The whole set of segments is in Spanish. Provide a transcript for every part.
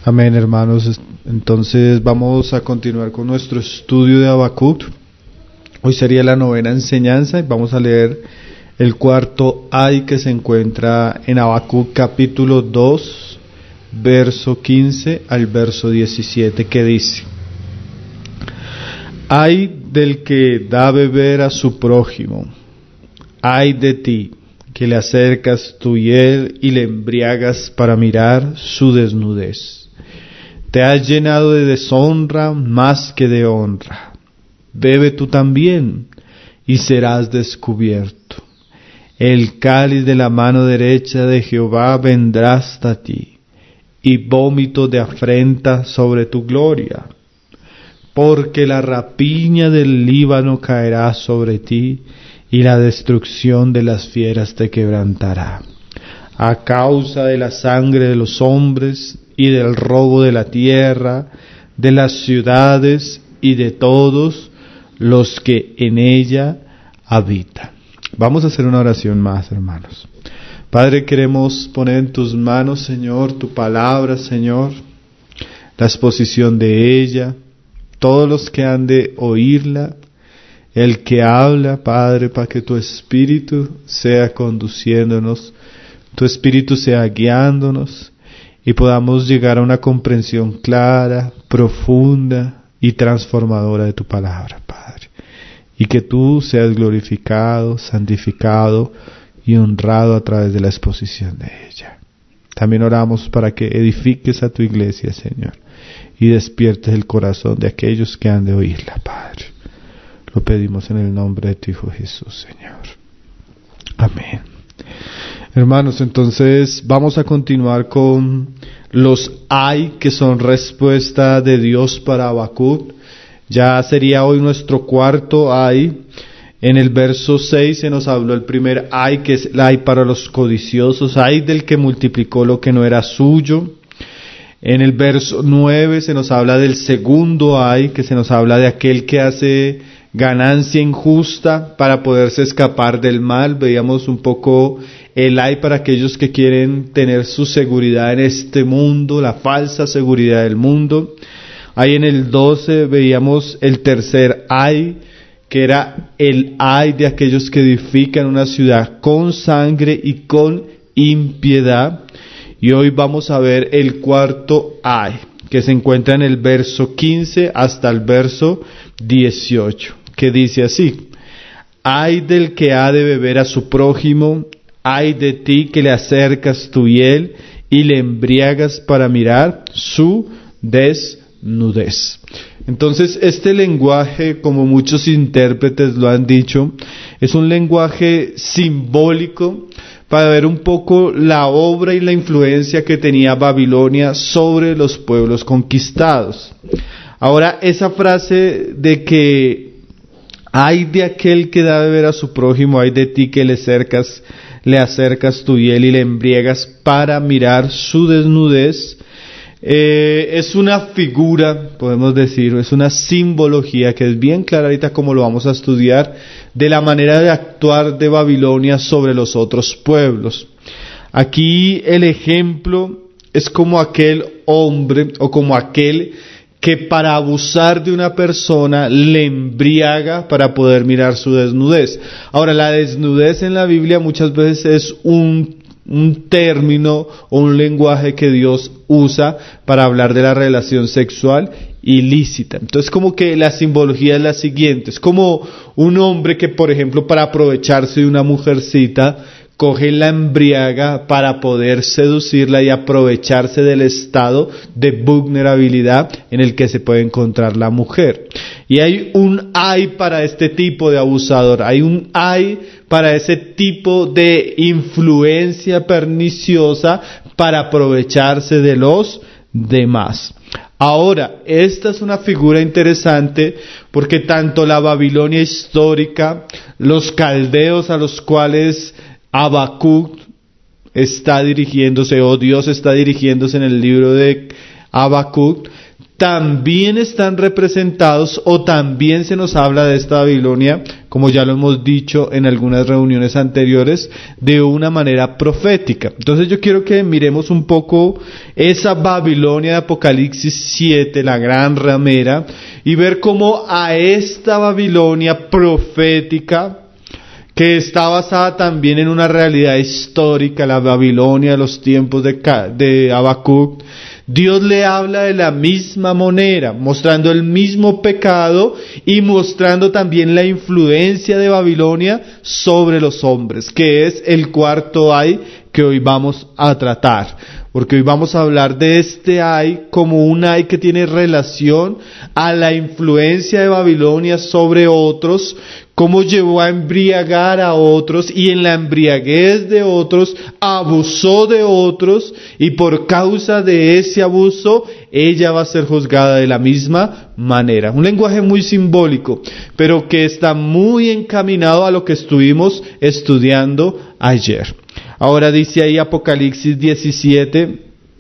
Amén, hermanos. Entonces vamos a continuar con nuestro estudio de Habacuc. Hoy sería la 9ª enseñanza y vamos a leer el cuarto ay que se encuentra en Habacuc capítulo 2, verso 15 al verso 17, que dice: Ay del que da beber a su prójimo, ay de ti, que le acercas tu hiel y le embriagas para mirar su desnudez. Te has llenado de deshonra más que de honra. Bebe tú también, y serás descubierto. El cáliz de la mano derecha de Jehová vendrá hasta ti, y vómito de afrenta sobre tu gloria. Porque la rapiña del Líbano caerá sobre ti, y la destrucción de las fieras te quebrantará. A causa de la sangre de los hombres, y del robo de la tierra, de las ciudades, y de todos los que en ella habitan. Vamos a hacer una oración más, hermanos. Padre, queremos poner en tus manos, Señor, tu palabra, Señor, la exposición de ella, todos los que han de oírla, el que habla, Padre, para que tu Espíritu sea conduciéndonos, tu Espíritu sea guiándonos, y podamos llegar a una comprensión clara, profunda y transformadora de tu palabra, Padre. Y que tú seas glorificado, santificado y honrado a través de la exposición de ella. También oramos para que edifiques a tu iglesia, Señor, y despiertes el corazón de aquellos que han de oírla, Padre. Lo pedimos en el nombre de tu Hijo Jesús, Señor. Amén. Hermanos, entonces vamos a continuar con los ay que son respuesta de Dios para Habacuc. Ya sería hoy nuestro cuarto ay. En el verso 6 se nos habló el primer ay, que es el ay para los codiciosos, ay del que multiplicó lo que no era suyo. En el verso 9 se nos habla del segundo ay, que se nos habla de aquel que hace ganancia injusta para poderse escapar del mal. Veíamos un poco el ay para aquellos que quieren tener su seguridad en este mundo, la falsa seguridad del mundo. Ahí en el 12 veíamos el tercer ay, que era el ay de aquellos que edifican una ciudad con sangre y con impiedad. Y hoy vamos a ver el cuarto ay, que se encuentra en el verso 15 hasta el verso 18, que dice así: Ay del que ha de beber a su prójimo, ay de ti que le acercas tu hiel y le embriagas para mirar su desnudez. Entonces, este lenguaje, como muchos intérpretes lo han dicho, es un lenguaje simbólico para ver un poco la obra y la influencia que tenía Babilonia sobre los pueblos conquistados. Ahora, esa frase de que ay de aquel que da de beber a su prójimo, ay de ti que le acercas tu hiel y le embriagas para mirar su desnudez, es una figura, podemos decir, es una simbología que es bien clara ahorita como lo vamos a estudiar, de la manera de actuar de Babilonia sobre los otros pueblos. Aquí el ejemplo es como aquel hombre o como aquel que para abusar de una persona le embriaga para poder mirar su desnudez. Ahora, la desnudez en la Biblia muchas veces es un término o un lenguaje que Dios usa para hablar de la relación sexual ilícita. Entonces, como que la simbología es la siguiente: es como un hombre que, por ejemplo, para aprovecharse de una mujercita, coge la embriaga para poder seducirla y aprovecharse del estado de vulnerabilidad en el que se puede encontrar la mujer. Y hay un ay para este tipo de abusador, hay un ay para ese tipo de influencia perniciosa para aprovecharse de los demás. Ahora, esta es una figura interesante porque tanto la Babilonia histórica, los caldeos a los cuales Habacuc está dirigiéndose, o Dios está dirigiéndose en el libro de Habacuc, también están representados o también se nos habla de esta Babilonia, como ya lo hemos dicho en algunas reuniones anteriores, de una manera profética. Entonces yo quiero que miremos un poco esa Babilonia de Apocalipsis 7, la gran ramera, y ver cómo a esta Babilonia profética, que está basada también en una realidad histórica, la Babilonia de los tiempos de Habacuc, Dios le habla de la misma manera, mostrando el mismo pecado y mostrando también la influencia de Babilonia sobre los hombres, que es el cuarto ay que hoy vamos a tratar. Porque hoy vamos a hablar de este ay como un ay que tiene relación a la influencia de Babilonia sobre otros, cómo llevó a embriagar a otros y en la embriaguez de otros abusó de otros y por causa de ese abuso ella va a ser juzgada de la misma manera. Un lenguaje muy simbólico, pero que está muy encaminado a lo que estuvimos estudiando ayer. Ahora dice ahí Apocalipsis 17,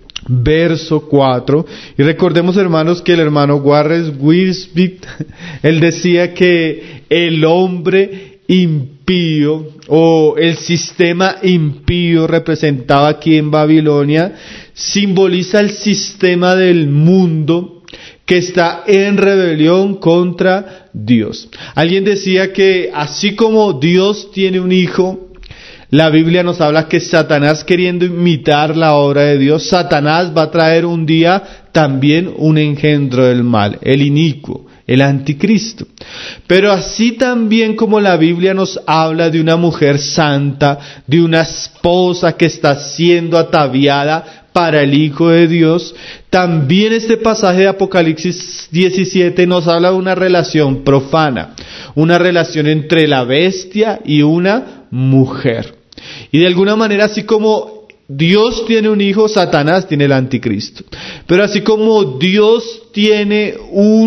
verso 4, y recordemos, hermanos, que el hermano Warren Wiersbe, él decía que el hombre impío o el sistema impío representado aquí en Babilonia simboliza el sistema del mundo que está en rebelión contra Dios. Alguien decía que así como Dios tiene un hijo, la Biblia nos habla que Satanás, queriendo imitar la obra de Dios, Satanás va a traer un día también un engendro del mal, el inicuo, el anticristo. Pero así también como la Biblia nos habla de una mujer santa, de una esposa que está siendo ataviada para el Hijo de Dios, también este pasaje de Apocalipsis 17 nos habla de una relación profana, una relación entre la bestia y una mujer. Y de alguna manera, así como Dios tiene un hijo, Satanás tiene el anticristo. Pero así como Dios tiene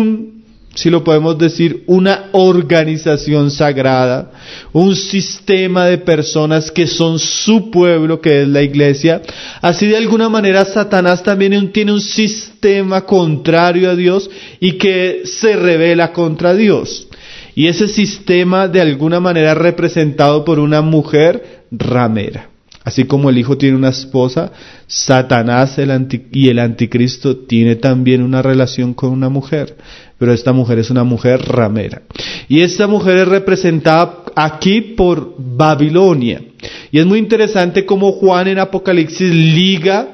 si lo podemos decir, una organización sagrada, un sistema de personas que son su pueblo, que es la iglesia, así de alguna manera Satanás también tiene un sistema contrario a Dios y que se rebela contra Dios. Y ese sistema de alguna manera es representado por una mujer ramera. Así como el hijo tiene una esposa, Satanás y el anticristo tiene también una relación con una mujer, pero esta mujer es una mujer ramera. Y esta mujer es representada aquí por Babilonia. Y es muy interesante cómo Juan en Apocalipsis liga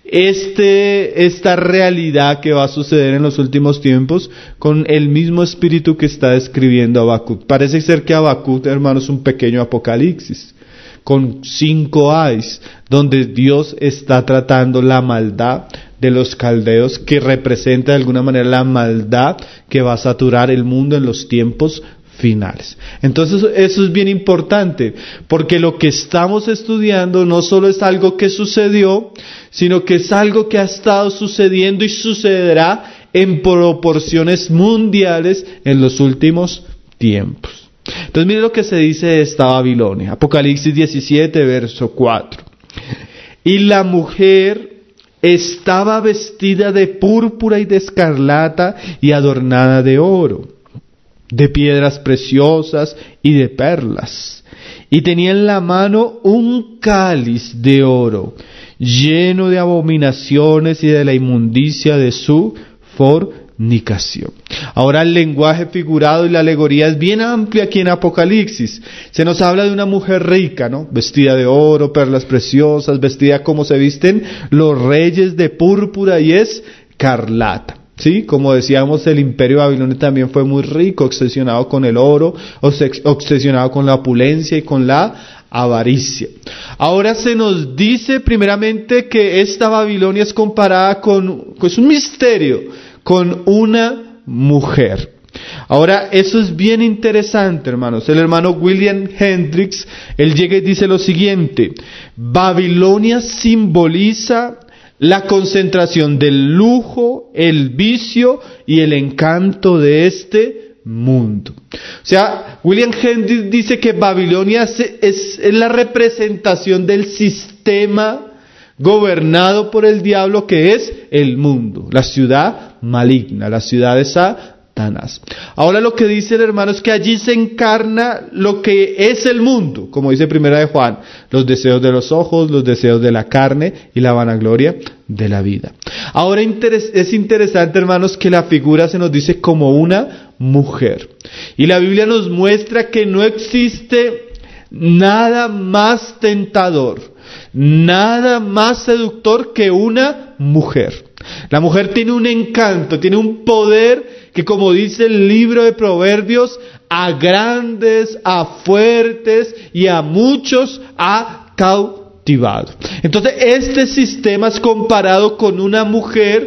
esta realidad que va a suceder en los últimos tiempos con el mismo espíritu que está describiendo Habacuc. Parece ser que Habacuc, hermanos, es un pequeño Apocalipsis con 5 ayes, donde Dios está tratando la maldad de los caldeos, que representa de alguna manera la maldad que va a saturar el mundo en los tiempos finales. Entonces eso es bien importante, porque lo que estamos estudiando no solo es algo que sucedió, sino que es algo que ha estado sucediendo y sucederá en proporciones mundiales en los últimos tiempos. Entonces mire lo que se dice de esta Babilonia. Apocalipsis 17, verso 4. Y la mujer estaba vestida de púrpura y de escarlata y adornada de oro, de piedras preciosas y de perlas. Y tenía en la mano un cáliz de oro, lleno de abominaciones y de la inmundicia de su fornicación. Ahora el lenguaje figurado y la alegoría es bien amplia aquí en Apocalipsis. Se nos habla de una mujer rica, ¿no? Vestida de oro, perlas preciosas, vestida como se visten los reyes de púrpura y escarlata. Sí, como decíamos, el imperio babilonio también fue muy rico, obsesionado con el oro, obsesionado con la opulencia y con la avaricia. Ahora se nos dice primeramente que esta Babilonia es comparada es un misterio, con una mujer. Ahora, eso es bien interesante, hermanos. El hermano William Hendricks, él llega y dice lo siguiente: Babilonia simboliza la concentración del lujo, el vicio y el encanto de este mundo. O sea, William Hendricks dice que Babilonia es la representación del sistema gobernado por el diablo, que es el mundo, la ciudad maligna, la ciudad de Satanás. Ahora lo que dice el hermano es que allí se encarna lo que es el mundo, como dice Primera de Juan, los deseos de los ojos, los deseos de la carne y la vanagloria de la vida. Ahora es interesante, hermanos, que la figura se nos dice como una mujer. Y la Biblia nos muestra que no existe nada más tentador, nada más seductor que una mujer. La mujer tiene un encanto, tiene un poder que, como dice el libro de Proverbios, a grandes, a fuertes y a muchos ha cautivado. Entonces este sistema es comparado con una mujer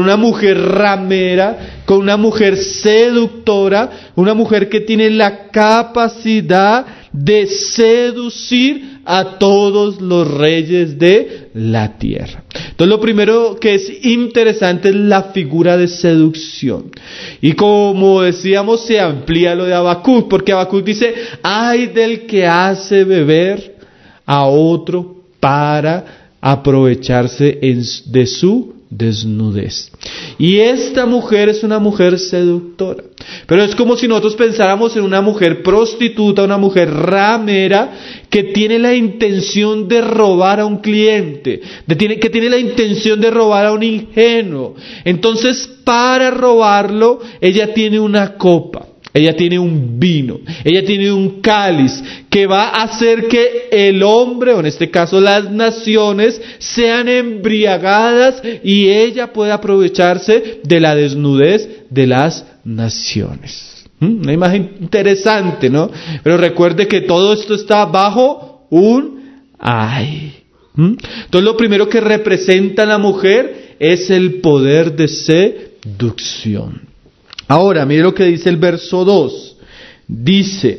ramera, con una mujer seductora, una mujer que tiene la capacidad de seducir a todos los reyes de la tierra. Entonces lo primero que es interesante es la figura de seducción. Y como decíamos, se amplía lo de Habacuc, porque Habacuc dice: ay del que hace beber a otro para aprovecharse de su desnudez. Y esta mujer es una mujer seductora, pero es como si nosotros pensáramos en una mujer prostituta, una mujer ramera que tiene la intención de robar a un cliente, que tiene la intención de robar a un ingenuo. Entonces, para robarlo, ella tiene una copa, ella tiene un vino, ella tiene un cáliz que va a hacer que el hombre, o en este caso las naciones, sean embriagadas y ella pueda aprovecharse de la desnudez de las naciones. Una imagen interesante, ¿no? Pero recuerde que todo esto está bajo un ay. Entonces lo primero que representa la mujer es el poder de seducción. Ahora, mire lo que dice el verso 2. Dice: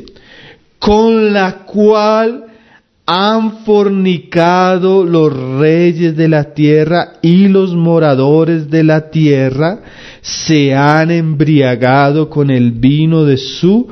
con la cual han fornicado los reyes de la tierra y los moradores de la tierra se han embriagado con el vino de su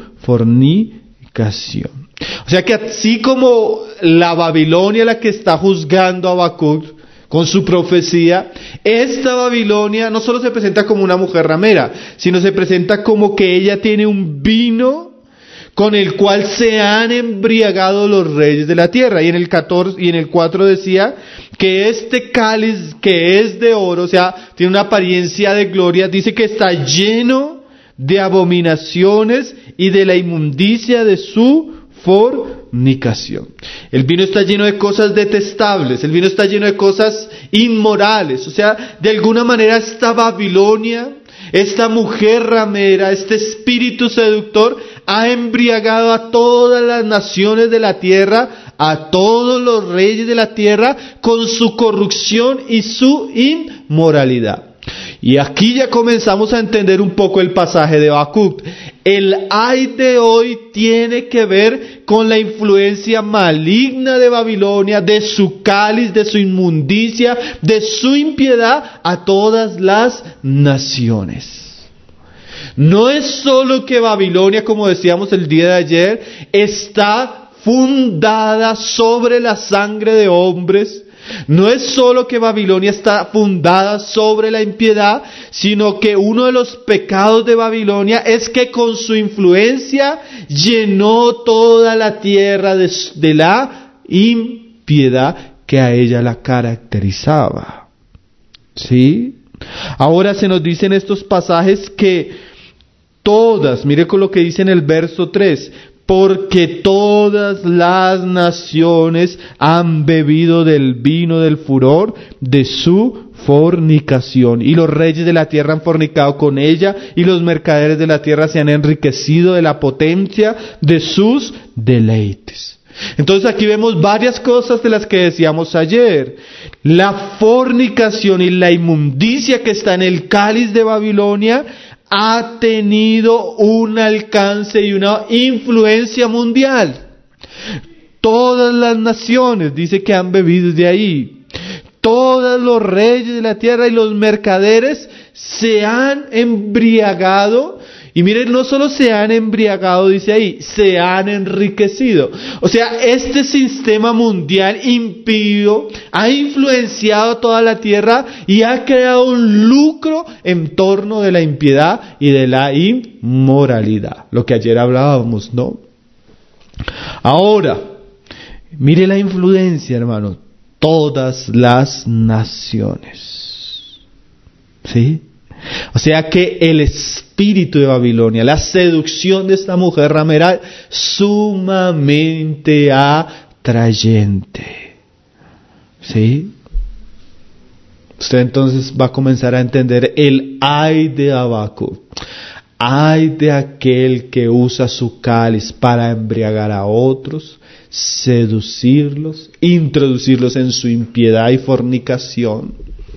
fornicación. O sea que así como la Babilonia, la que está juzgando a Habacuc con su profecía, esta Babilonia no solo se presenta como una mujer ramera, sino se presenta como que ella tiene un vino con el cual se han embriagado los reyes de la tierra. Y en el 14 y en el 4 decía que este cáliz, que es de oro, o sea, tiene una apariencia de gloria, dice que está lleno de abominaciones y de la inmundicia de su fornicación. El vino está lleno de cosas detestables, el vino está lleno de cosas inmorales. O sea, de alguna manera esta Babilonia, esta mujer ramera, este espíritu seductor ha embriagado a todas las naciones de la tierra, a todos los reyes de la tierra, con su corrupción y su inmoralidad. Y aquí ya comenzamos a entender un poco el pasaje de Habacuc. El ay de hoy tiene que ver con la influencia maligna de Babilonia, de su cáliz, de su inmundicia, de su impiedad a todas las naciones. No es solo que Babilonia, como decíamos el día de ayer, está fundada sobre la sangre de hombres. No es solo que Babilonia está fundada sobre la impiedad, sino que uno de los pecados de Babilonia es que con su influencia llenó toda la tierra de la impiedad que a ella la caracterizaba. ¿Sí? Ahora se nos dice en estos pasajes que todas, mire con lo que dice en el verso 3, porque todas las naciones han bebido del vino del furor de su fornicación, y los reyes de la tierra han fornicado con ella, y los mercaderes de la tierra se han enriquecido de la potencia de sus deleites. Entonces aquí vemos varias cosas de las que decíamos ayer. La fornicación y la inmundicia que está en el cáliz de Babilonia ha tenido un alcance y una influencia mundial. Todas las naciones, dice que han bebido de ahí. Todos los reyes de la tierra y los mercaderes se han embriagado Y miren, no solo se han embriagado, dice ahí, se han enriquecido. O sea, este sistema mundial impío ha influenciado toda la tierra y ha creado un lucro en torno de la impiedad y de la inmoralidad. Lo que ayer hablábamos, ¿no? Ahora, mire la influencia, hermano. Todas las naciones. ¿Sí? O sea que el espíritu de Babilonia, la seducción de esta mujer ramera, sumamente atrayente. ¿Sí? Usted entonces va a comenzar a entender el ay de Habacuc. Ay de aquel que usa su cáliz para embriagar a otros, seducirlos, introducirlos en su impiedad y fornicación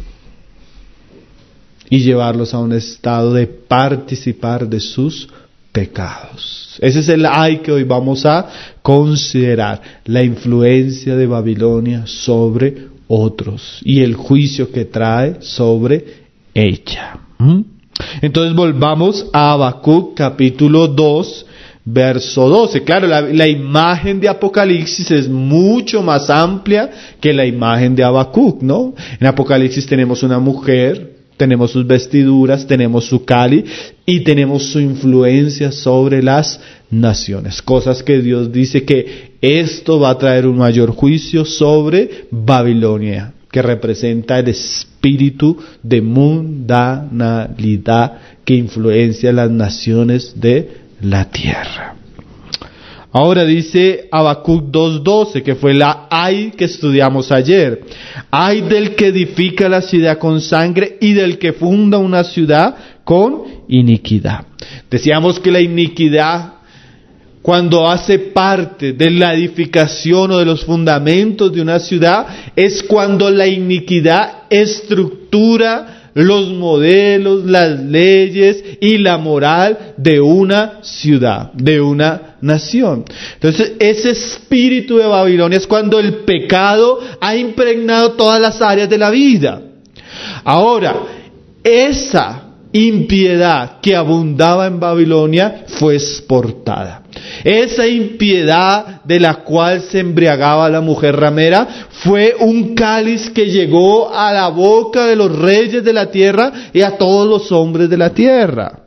y llevarlos a un estado de participar de sus pecados. Ese es el ay que hoy vamos a considerar, la influencia de Babilonia sobre otros y el juicio que trae sobre ella. Entonces volvamos a Habacuc capítulo 2, verso 12. Claro, la imagen de Apocalipsis es mucho más amplia que la imagen de Habacuc, ¿no? En Apocalipsis tenemos una mujer, tenemos sus vestiduras, tenemos su cáliz y tenemos su influencia sobre las naciones. Cosas que Dios dice que esto va a traer un mayor juicio sobre Babilonia, que representa el espíritu de mundanalidad que influencia las naciones de la tierra. Ahora dice Habacuc 2:12, que fue la ay que estudiamos ayer. Ay del que edifica la ciudad con sangre y del que funda una ciudad con iniquidad. Decíamos que la iniquidad, cuando hace parte de la edificación o de los fundamentos de una ciudad, es cuando la iniquidad estructura los modelos, las leyes y la moral de una ciudad, de una nación. Entonces, ese espíritu de Babilonia es cuando el pecado ha impregnado todas las áreas de la vida. Ahora, esa impiedad que abundaba en Babilonia fue exportada. Esa impiedad de la cual se embriagaba la mujer ramera fue un cáliz que llegó a la boca de los reyes de la tierra y a todos los hombres de la tierra.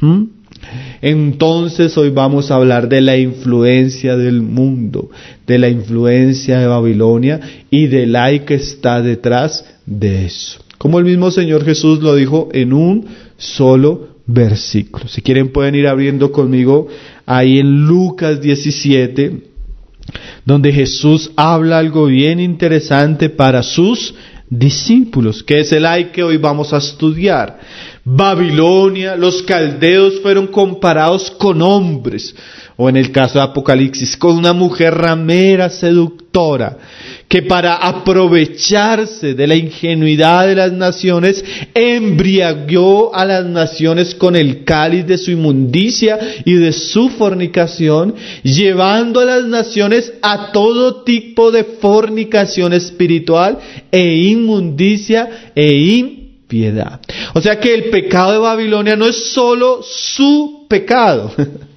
Entonces hoy vamos a hablar de la influencia del mundo, de la influencia de Babilonia y del ay que está detrás de eso. Como el mismo Señor Jesús lo dijo en un solo versículo. Si quieren pueden ir abriendo conmigo ahí en Lucas 17, donde Jesús habla algo bien interesante para sus discípulos, que es el ay que hoy vamos a estudiar. Babilonia, los caldeos fueron comparados con hombres, o en el caso de Apocalipsis, con una mujer ramera seductora, que para aprovecharse de la ingenuidad de las naciones, embriagó a las naciones con el cáliz de su inmundicia y de su fornicación, llevando a las naciones a todo tipo de fornicación espiritual e inmundicia e impiedad. O sea que el pecado de Babilonia no es solo su pecado.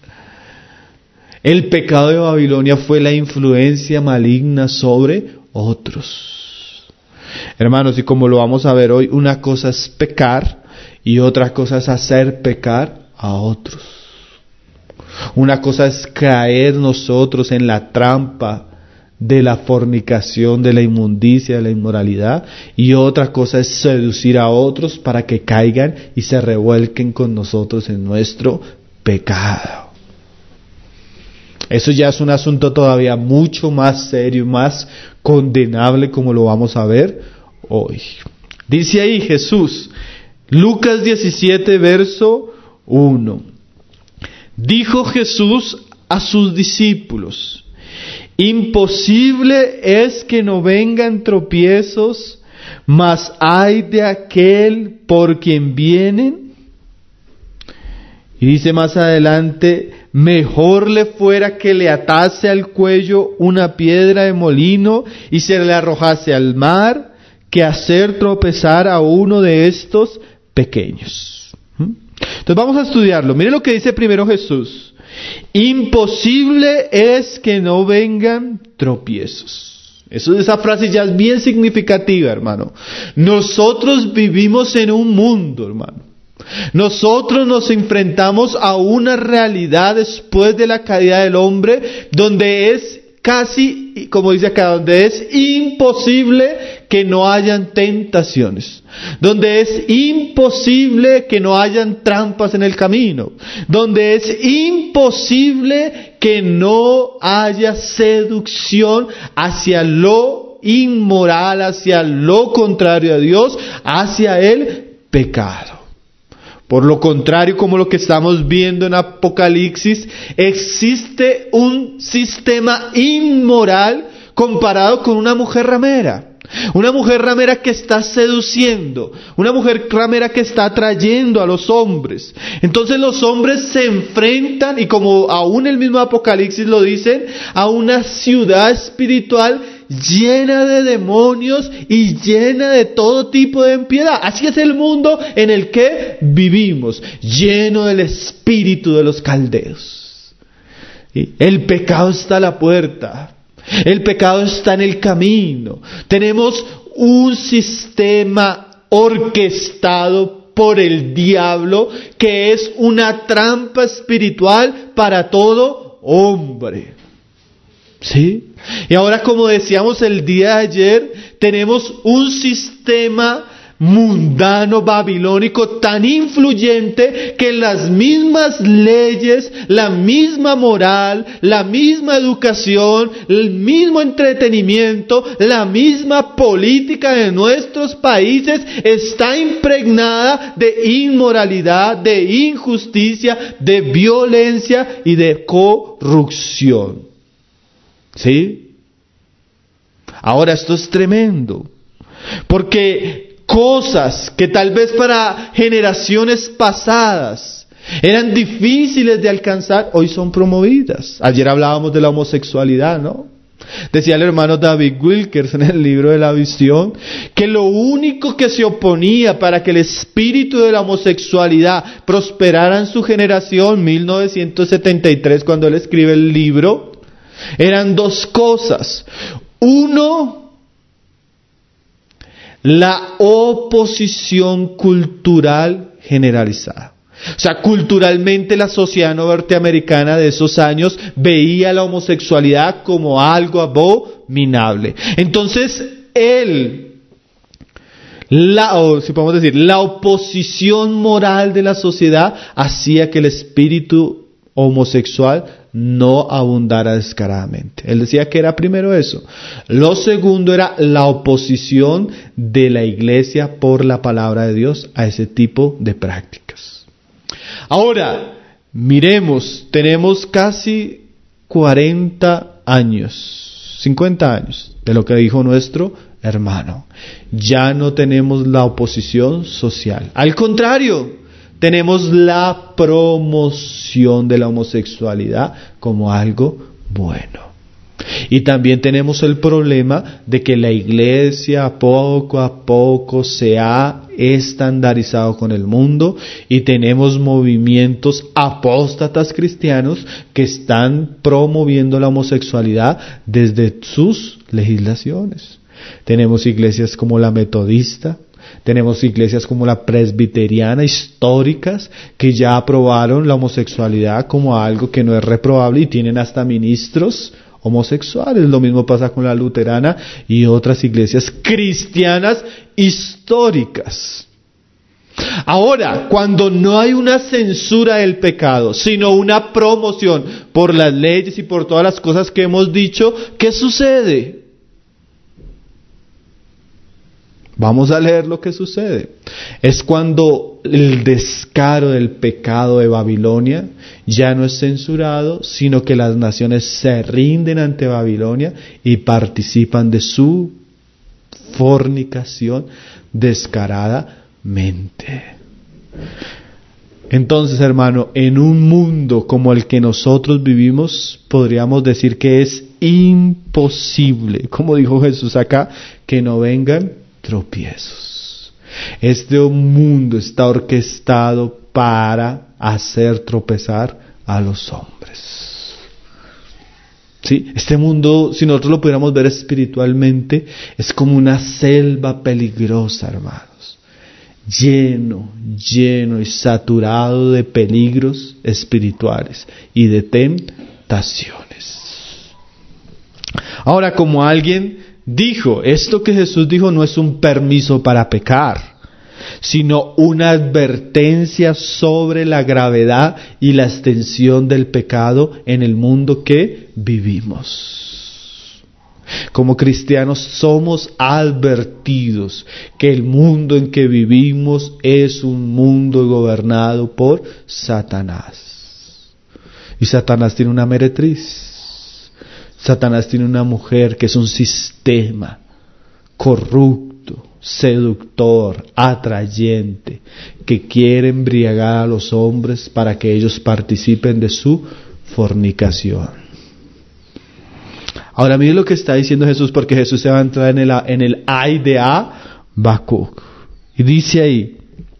El pecado de Babilonia fue la influencia maligna sobre otros. Hermanos, y como lo vamos a ver hoy, una cosa es pecar y otra cosa es hacer pecar a otros. Una cosa es caer nosotros en la trampa de la fornicación, de la inmundicia, de la inmoralidad, y otra cosa es seducir a otros para que caigan y se revuelquen con nosotros en nuestro pecado. Eso ya es un asunto todavía mucho más serio y más condenable, como lo vamos a ver hoy. Dice ahí Jesús, Lucas 17, verso 1. Dijo Jesús a sus discípulos: imposible es que no vengan tropiezos, mas ay de aquel por quien vienen. Y dice más adelante: mejor le fuera que le atase al cuello una piedra de molino y se le arrojase al mar, que hacer tropezar a uno de estos pequeños. Entonces vamos a estudiarlo. Mire lo que dice primero Jesús. Imposible es que no vengan tropiezos. Esa frase ya es bien significativa, hermano. Nosotros vivimos en un mundo, hermano. Nosotros nos enfrentamos a una realidad después de la caída del hombre, donde es casi, como dice acá, donde es imposible que no hayan tentaciones, donde es imposible que no hayan trampas en el camino, donde es imposible que no haya seducción hacia lo inmoral, hacia lo contrario a Dios, hacia el pecado. Por lo contrario, como lo que estamos viendo en Apocalipsis, existe un sistema inmoral comparado con una mujer ramera. Una mujer ramera que está seduciendo, una mujer ramera que está atrayendo a los hombres. Entonces los hombres se enfrentan, y como aún el mismo Apocalipsis lo dice, a una ciudad espiritual llena de demonios y llena de todo tipo de impiedad. Así es el mundo en el que vivimos, lleno del espíritu de los caldeos. El pecado está a la puerta. El pecado está en el camino. Tenemos un sistema orquestado por el diablo que es una trampa espiritual para todo hombre. ¿Sí? Y ahora, como decíamos el día de ayer, tenemos un sistema mundano babilónico tan influyente que las mismas leyes, la misma moral, la misma educación, el mismo entretenimiento, la misma política de nuestros países está impregnada de inmoralidad, de injusticia, de violencia y de corrupción. ¿Sí? Ahora, esto es tremendo, porque cosas que tal vez para generaciones pasadas eran difíciles de alcanzar, hoy son promovidas. Ayer hablábamos de la homosexualidad, ¿no? Decía el hermano David Wilkers en el libro de la visión, que lo único que se oponía para que el espíritu de la homosexualidad prosperara en su generación, 1973, cuando él escribe el libro, eran dos cosas. Uno, la oposición cultural generalizada. O sea, culturalmente la sociedad norteamericana de esos años veía la homosexualidad como algo abominable. Entonces, si podemos decir, la oposición moral de la sociedad hacía que el espíritu homosexual no abundara descaradamente. Él decía que era primero eso. Lo segundo era la oposición de la iglesia por la palabra de Dios a ese tipo de prácticas. Ahora, miremos, tenemos casi 40 años, 50 años de lo que dijo nuestro hermano. Ya no tenemos la oposición social. Al contrario, tenemos la promoción de la homosexualidad como algo bueno. Y también tenemos el problema de que la iglesia poco a poco se ha estandarizado con el mundo y tenemos movimientos apóstatas cristianos que están promoviendo la homosexualidad desde sus legislaciones. Tenemos iglesias como la metodista, tenemos iglesias como la presbiteriana, históricas, que ya aprobaron la homosexualidad como algo que no es reprobable y tienen hasta ministros homosexuales. Lo mismo pasa con la luterana y otras iglesias cristianas históricas. Ahora, cuando no hay una censura del pecado, sino una promoción por las leyes y por todas las cosas que hemos dicho, ¿qué sucede? Vamos a leer lo que sucede. Es cuando el descaro del pecado de Babilonia ya no es censurado, sino que las naciones se rinden ante Babilonia y participan de su fornicación descaradamente. Entonces, hermano, en un mundo como el que nosotros vivimos, podríamos decir que es imposible, como dijo Jesús acá, que no vengan tropiezos. Este mundo está orquestado para hacer tropezar a los hombres. ¿Sí? Este mundo, si nosotros lo pudiéramos ver espiritualmente, es como una selva peligrosa, hermanos. Lleno y saturado de peligros espirituales y de tentaciones. Ahora, como alguien dijo, esto que Jesús dijo no es un permiso para pecar, sino una advertencia sobre la gravedad y la extensión del pecado en el mundo que vivimos. Como cristianos somos advertidos que el mundo en que vivimos es un mundo gobernado por Satanás. Y Satanás tiene una meretriz. Satanás tiene una mujer que es un sistema corrupto, seductor, atrayente, que quiere embriagar a los hombres para que ellos participen de su fornicación. Ahora miren lo que está diciendo Jesús, porque Jesús se va a entrar en el ay de Habacuc. Y dice ahí: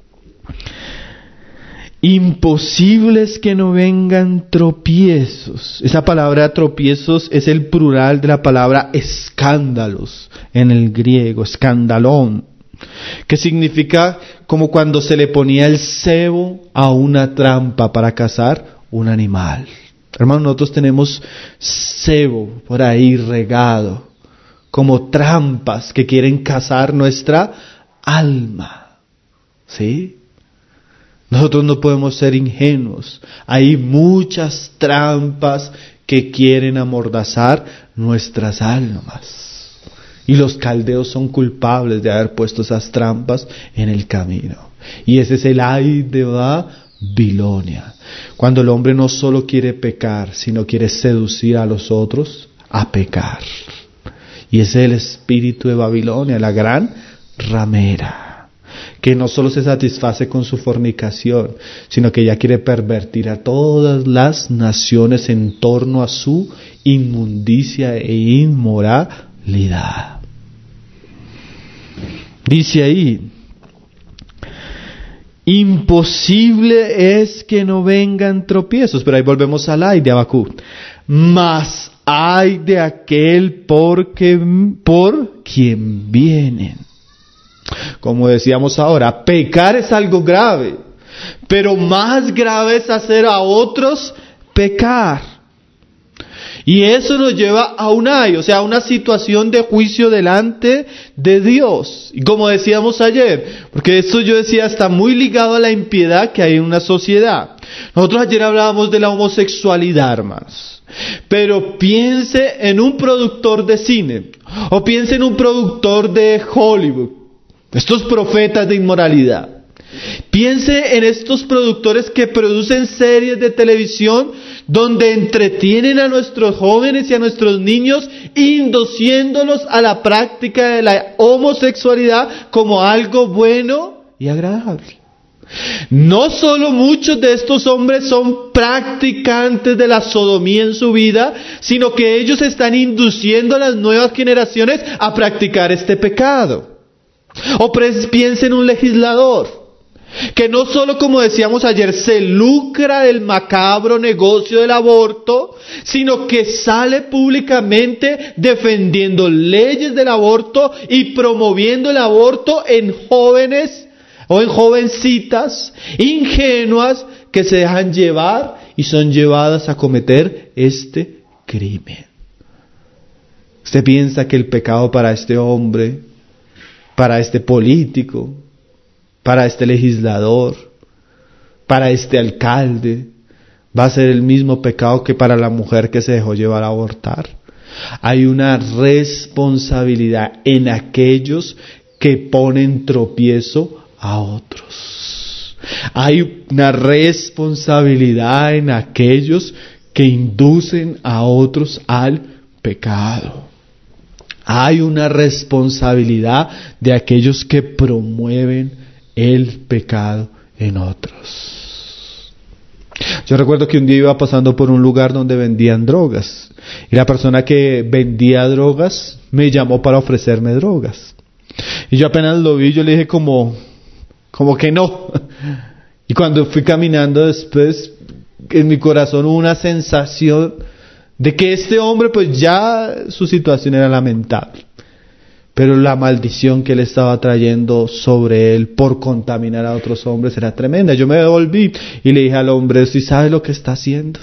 imposibles que no vengan tropiezos. Esa palabra tropiezos es el plural de la palabra escándalos en el griego, escandalón, que significa como cuando se le ponía el cebo a una trampa para cazar un animal. Hermanos, nosotros tenemos cebo por ahí regado, como trampas que quieren cazar nuestra alma. ¿Sí? Nosotros no podemos ser ingenuos. Hay muchas trampas que quieren amordazar nuestras almas. Y los caldeos son culpables de haber puesto esas trampas en el camino. Y ese es el ay de Babilonia. Cuando el hombre no solo quiere pecar, sino quiere seducir a los otros a pecar. Y ese es el espíritu de Babilonia, la gran ramera, que no solo se satisface con su fornicación, sino que ella quiere pervertir a todas las naciones en torno a su inmundicia e inmoralidad. Dice ahí: imposible es que no vengan tropiezos. Pero ahí volvemos al ay de Habacuc. Mas ay de aquel por quien vienen. Como decíamos ahora, pecar es algo grave, pero más grave es hacer a otros pecar. Y eso nos lleva a un ay, o sea, a una situación de juicio delante de Dios. Y como decíamos ayer, porque esto yo decía está muy ligado a la impiedad que hay en una sociedad. Nosotros ayer hablábamos de la homosexualidad, hermanos. Pero piense en un productor de cine, o piense en un productor de Hollywood, estos profetas de inmoralidad. Piense en estos productores que producen series de televisión donde entretienen a nuestros jóvenes y a nuestros niños, induciéndolos a la práctica de la homosexualidad como algo bueno y agradable. No solo muchos de estos hombres son practicantes de la sodomía en su vida, sino que ellos están induciendo a las nuevas generaciones a practicar este pecado. O piensen en un legislador que no solo, como decíamos ayer, se lucra del macabro negocio del aborto, sino que sale públicamente defendiendo leyes del aborto y promoviendo el aborto en jóvenes o en jovencitas ingenuas que se dejan llevar y son llevadas a cometer este crimen. ¿Usted piensa que el pecado para este hombre, para este político, para este legislador, para este alcalde, va a ser el mismo pecado que para la mujer que se dejó llevar a abortar? Hay una responsabilidad en aquellos que ponen tropiezo a otros. Hay una responsabilidad en aquellos que inducen a otros al pecado. Hay una responsabilidad de aquellos que promueven el pecado en otros. Yo recuerdo que un día iba pasando por un lugar donde vendían drogas, y la persona que vendía drogas me llamó para ofrecerme drogas, y yo apenas lo vi, yo le dije como que no, Y cuando fui caminando después, en mi corazón hubo una sensación de que este hombre, pues ya su situación era lamentable. Pero la maldición que él estaba trayendo sobre él por contaminar a otros hombres era tremenda. Yo me devolví y le dije al hombre, ¿sí sabe lo que está haciendo?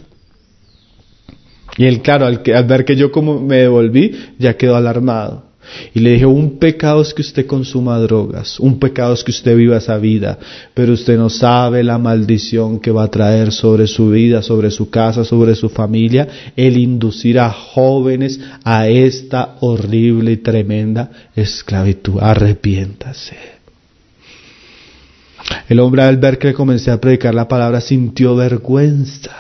Y él, claro, al ver que yo como me devolví, ya quedó alarmado. Y le dije, un pecado es que usted consuma drogas, un pecado es que usted viva esa vida, pero usted no sabe la maldición que va a traer sobre su vida, sobre su casa, sobre su familia, el inducir a jóvenes a esta horrible y tremenda esclavitud. Arrepiéntase. El hombre, al ver que le comencé a predicar la palabra, sintió vergüenza.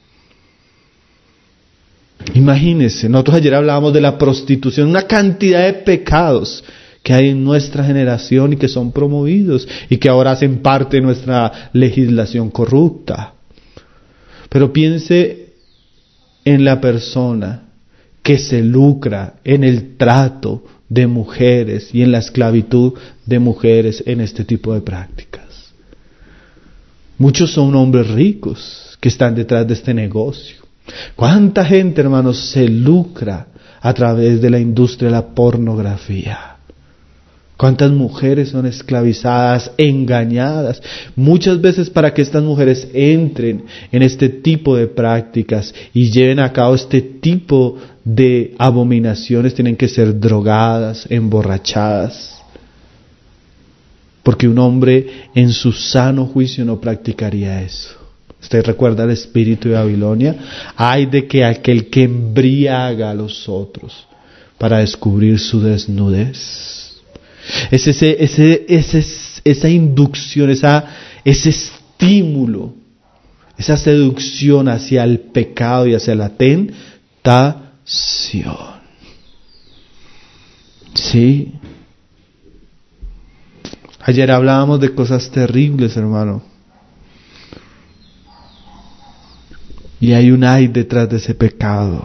Imagínense, nosotros ayer hablábamos de la prostitución, una cantidad de pecados que hay en nuestra generación y que son promovidos y que ahora hacen parte de nuestra legislación corrupta. Pero piense en la persona que se lucra en el trato de mujeres y en la esclavitud de mujeres en este tipo de prácticas. Muchos son hombres ricos que están detrás de este negocio. ¿Cuánta gente, hermanos, se lucra a través de la industria de la pornografía? ¿Cuántas mujeres son esclavizadas, engañadas? Muchas veces para que estas mujeres entren en este tipo de prácticas y lleven a cabo este tipo de abominaciones, tienen que ser drogadas, emborrachadas. Porque un hombre en su sano juicio no practicaría eso. Usted recuerda el espíritu de Babilonia. Ay de que aquel que embriaga a los otros para descubrir su desnudez. Esa inducción, ese estímulo, esa seducción hacia el pecado y hacia la tentación. Sí. Ayer hablábamos de cosas terribles, hermano. Y hay un ay detrás de ese pecado.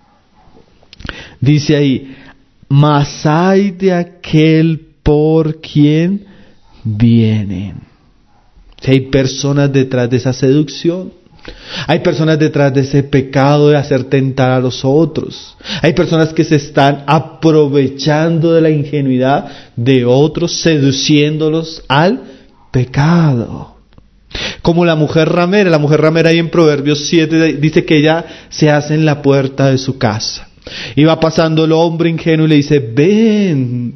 Dice ahí, mas hay de aquel por quien vienen. Si hay personas detrás de esa seducción. Hay personas detrás de ese pecado de hacer tentar a los otros. Hay personas que se están aprovechando de la ingenuidad de otros, seduciéndolos al pecado. Como la mujer ramera ahí en Proverbios 7 dice que ella se hace en la puerta de su casa. Y va pasando el hombre ingenuo y le dice, ven,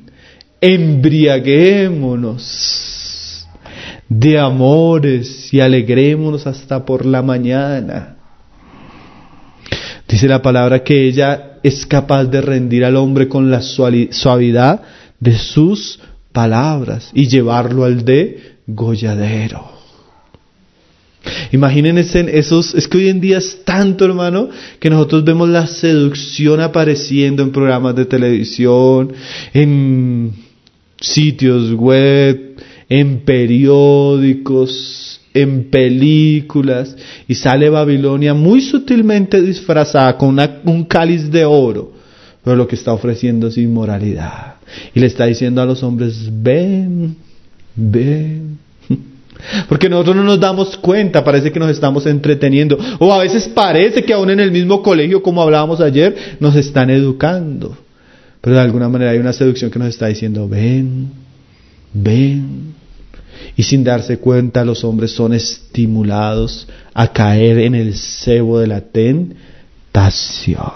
embriaguémonos de amores y alegrémonos hasta por la mañana. Dice la palabra que ella es capaz de rendir al hombre con la suavidad de sus palabras y llevarlo al degolladero. Imagínense esos, es que hoy en día es tanto, hermano, que nosotros vemos la seducción apareciendo en programas de televisión, en sitios web, en periódicos, en películas, y sale Babilonia muy sutilmente disfrazada con un cáliz de oro, pero lo que está ofreciendo es inmoralidad. Y le está diciendo a los hombres, ven, ven. Porque nosotros no nos damos cuenta, parece que nos estamos entreteniendo, o a veces parece que aún en el mismo colegio, como hablábamos ayer, nos están educando, pero de alguna manera hay una seducción que nos está diciendo ven, ven, y sin darse cuenta los hombres son estimulados a caer en el cebo de la tentación.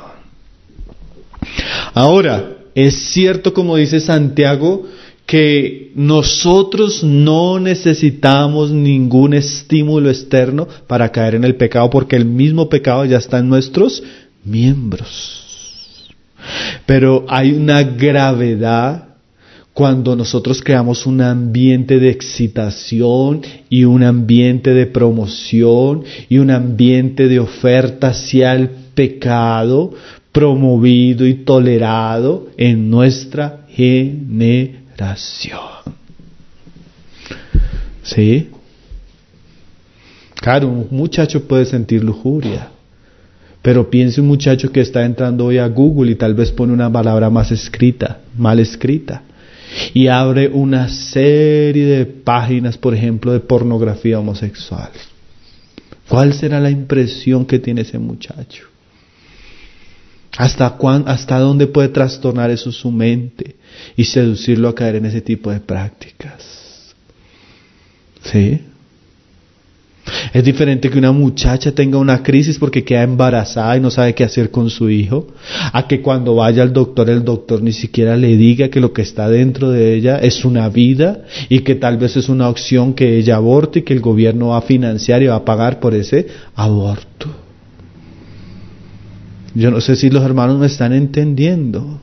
Ahora, es cierto como dice Santiago, que nosotros no necesitamos ningún estímulo externo para caer en el pecado, porque el mismo pecado ya está en nuestros miembros. Pero hay una gravedad cuando nosotros creamos un ambiente de excitación y un ambiente de promoción y un ambiente de oferta hacia el pecado promovido y tolerado en nuestra generación. ¿Sí? Claro, un muchacho puede sentir lujuria, pero piense un muchacho que está entrando hoy a Google y tal vez pone una palabra mal escrita, y abre una serie de páginas, por ejemplo, de pornografía homosexual. ¿Cuál será la impresión que tiene ese muchacho? ¿Hasta dónde puede trastornar eso su mente y seducirlo a caer en ese tipo de prácticas? ¿Sí? Es diferente que una muchacha tenga una crisis porque queda embarazada y no sabe qué hacer con su hijo, a que cuando vaya al doctor, el doctor ni siquiera le diga que lo que está dentro de ella es una vida y que tal vez es una opción que ella aborte y que el gobierno va a financiar y va a pagar por ese aborto. Yo no sé si los hermanos me están entendiendo.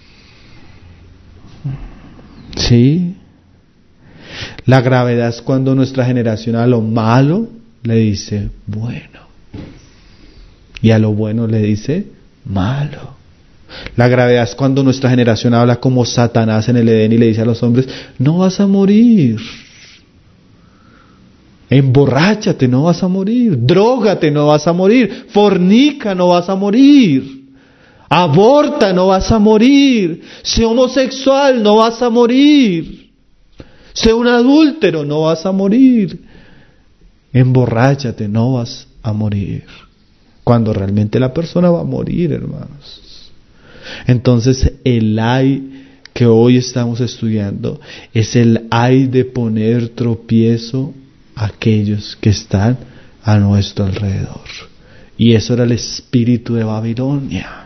¿Sí? La gravedad es cuando nuestra generación a lo malo le dice bueno y a lo bueno le dice malo. La gravedad es cuando nuestra generación habla como Satanás en el Edén y le dice a los hombres: no vas a morir, emborráchate, no vas a morir, drógate, no vas a morir, fornica, no vas a morir, aborta, no vas a morir, sé homosexual, no vas a morir, sé un adúltero, no vas a morir, emborráchate, no vas a morir. Cuando realmente la persona va a morir, hermanos. Entonces el ay que hoy estamos estudiando es el ay de poner tropiezo a aquellos que están a nuestro alrededor. Y eso era el espíritu de Babilonia.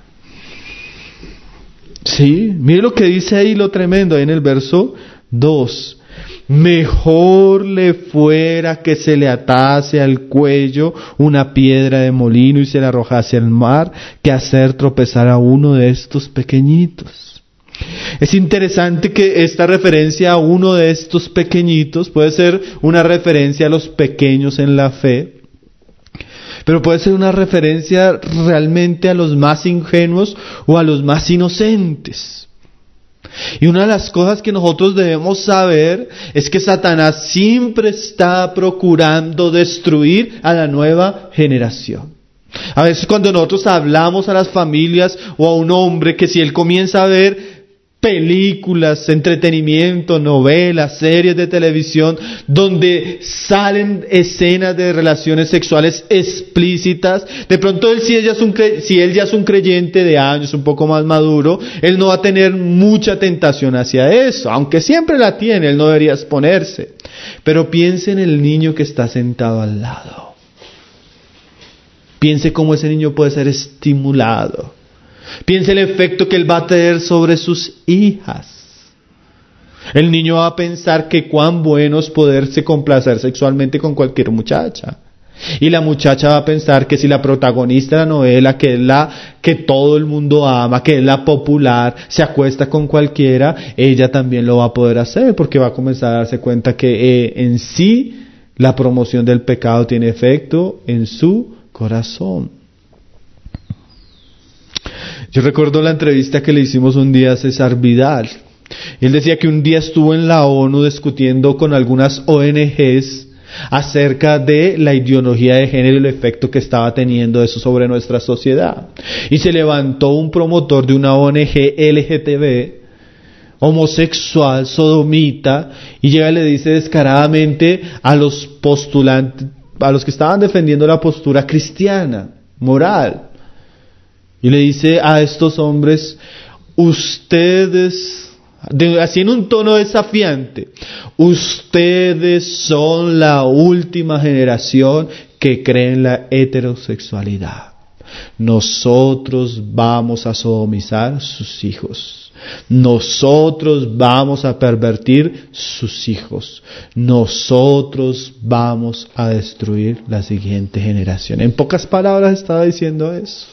Sí, mire lo que dice ahí, lo tremendo, ahí en el verso 2. Mejor le fuera que se le atase al cuello una piedra de molino y se la arrojase al mar, que hacer tropezar a uno de estos pequeñitos. Es interesante que esta referencia a uno de estos pequeñitos puede ser una referencia a los pequeños en la fe, pero puede ser una referencia realmente a los más ingenuos o a los más inocentes. Y una de las cosas que nosotros debemos saber es que Satanás siempre está procurando destruir a la nueva generación. A veces cuando nosotros hablamos a las familias o a un hombre que si él comienza a ver películas, entretenimiento, novelas, series de televisión, donde salen escenas de relaciones sexuales explícitas, de pronto él, si él ya es un creyente de años, un poco más maduro, él no va a tener mucha tentación hacia eso, aunque siempre la tiene, él no debería exponerse. Pero piense en el niño que está sentado al lado. Piense cómo ese niño puede ser estimulado. Piense el efecto que él va a tener sobre sus hijas. El niño va a pensar que cuán bueno es poderse complacer sexualmente con cualquier muchacha. Y la muchacha va a pensar que si la protagonista de la novela, que es la que todo el mundo ama, que es la popular, se acuesta con cualquiera, ella también lo va a poder hacer, porque va a comenzar a darse cuenta que en sí la promoción del pecado tiene efecto en su corazón. Yo recuerdo la entrevista que le hicimos un día a César Vidal. Él decía que un día estuvo en la ONU discutiendo con algunas ONGs acerca de la ideología de género y el efecto que estaba teniendo eso sobre nuestra sociedad. Y se levantó un promotor de una ONG LGTB, homosexual, sodomita, y llega y le dice descaradamente a los postulantes, a los que estaban defendiendo la postura cristiana, moral, y le dice a estos hombres: ustedes, así en un tono desafiante, ustedes son la última generación que cree en la heterosexualidad. Nosotros vamos a sodomizar sus hijos. Nosotros vamos a pervertir sus hijos. Nosotros vamos a destruir la siguiente generación. En pocas palabras estaba diciendo eso.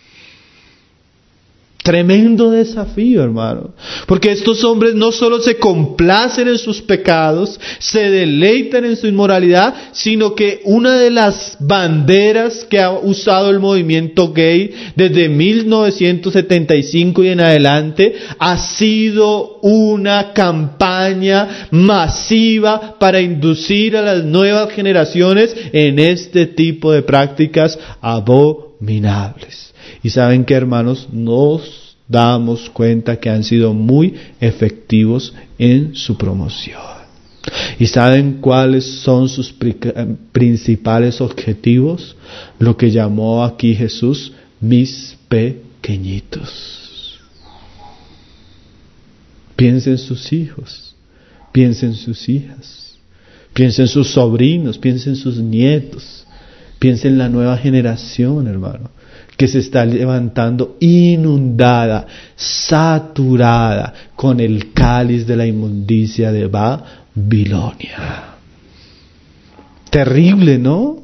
Tremendo desafío, hermano, porque estos hombres no solo se complacen en sus pecados, se deleitan en su inmoralidad, sino que una de las banderas que ha usado el movimiento gay desde 1975 y en adelante ha sido una campaña masiva para inducir a las nuevas generaciones en este tipo de prácticas abominables. Y saben que, hermanos, nos damos cuenta que han sido muy efectivos en su promoción. ¿Y saben cuáles son sus principales objetivos? Lo que llamó aquí Jesús, mis pequeñitos. Piensen en sus hijos, piensen en sus hijas, piensen en sus sobrinos, piensen en sus nietos, piensen en la nueva generación, hermano, que se está levantando inundada, saturada con el cáliz de la inmundicia de Babilonia. Terrible, ¿no?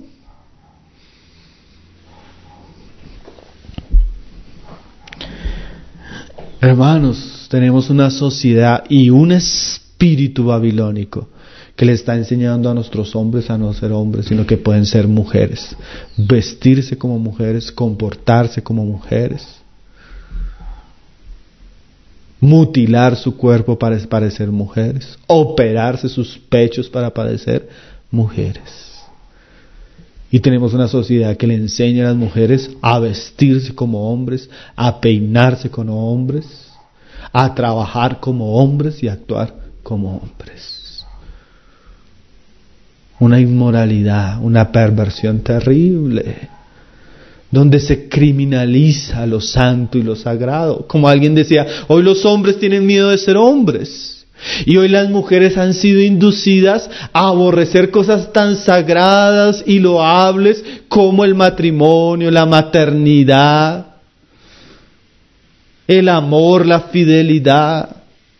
Hermanos, tenemos una sociedad y un espíritu babilónico que le está enseñando a nuestros hombres a no ser hombres, sino que pueden ser mujeres, vestirse como mujeres, comportarse como mujeres, mutilar su cuerpo para parecer mujeres, operarse sus pechos para parecer mujeres. Y tenemos una sociedad que le enseña a las mujeres a vestirse como hombres, a peinarse como hombres, a trabajar como hombres y a actuar como hombres. Una inmoralidad, una perversión terrible, donde se criminaliza lo santo y lo sagrado. Como alguien decía, hoy los hombres tienen miedo de ser hombres. Y hoy las mujeres han sido inducidas a aborrecer cosas tan sagradas y loables como el matrimonio, la maternidad, el amor, la fidelidad.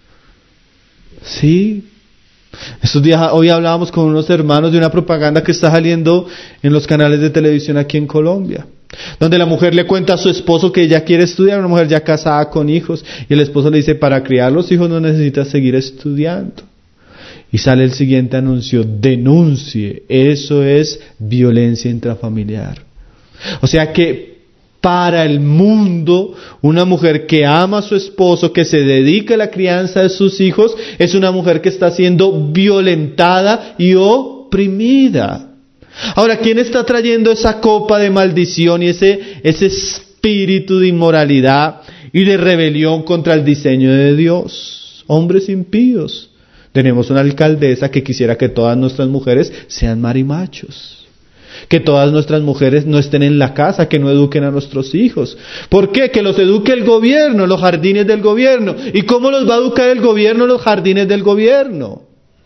¿Sí? Hoy hablábamos con unos hermanos de una propaganda que está saliendo en los canales de televisión aquí en Colombia, donde la mujer le cuenta a su esposo que ella quiere estudiar, una mujer ya casada con hijos, y el esposo le dice, para criar los hijos no necesitas seguir estudiando. Y sale el siguiente anuncio, denuncie, eso es violencia intrafamiliar. O sea que para el mundo, una mujer que ama a su esposo, que se dedica a la crianza de sus hijos, es una mujer que está siendo violentada y oprimida. Ahora, ¿quién está trayendo esa copa de maldición y ese espíritu de inmoralidad y de rebelión contra el diseño de Dios? Hombres impíos. Tenemos una alcaldesa que quisiera que todas nuestras mujeres sean marimachos. Que todas nuestras mujeres no estén en la casa, que no eduquen a nuestros hijos. ¿Por qué? Que los eduque el gobierno, los jardines del gobierno. ¿Y cómo los va a educar el gobierno, los jardines del gobierno?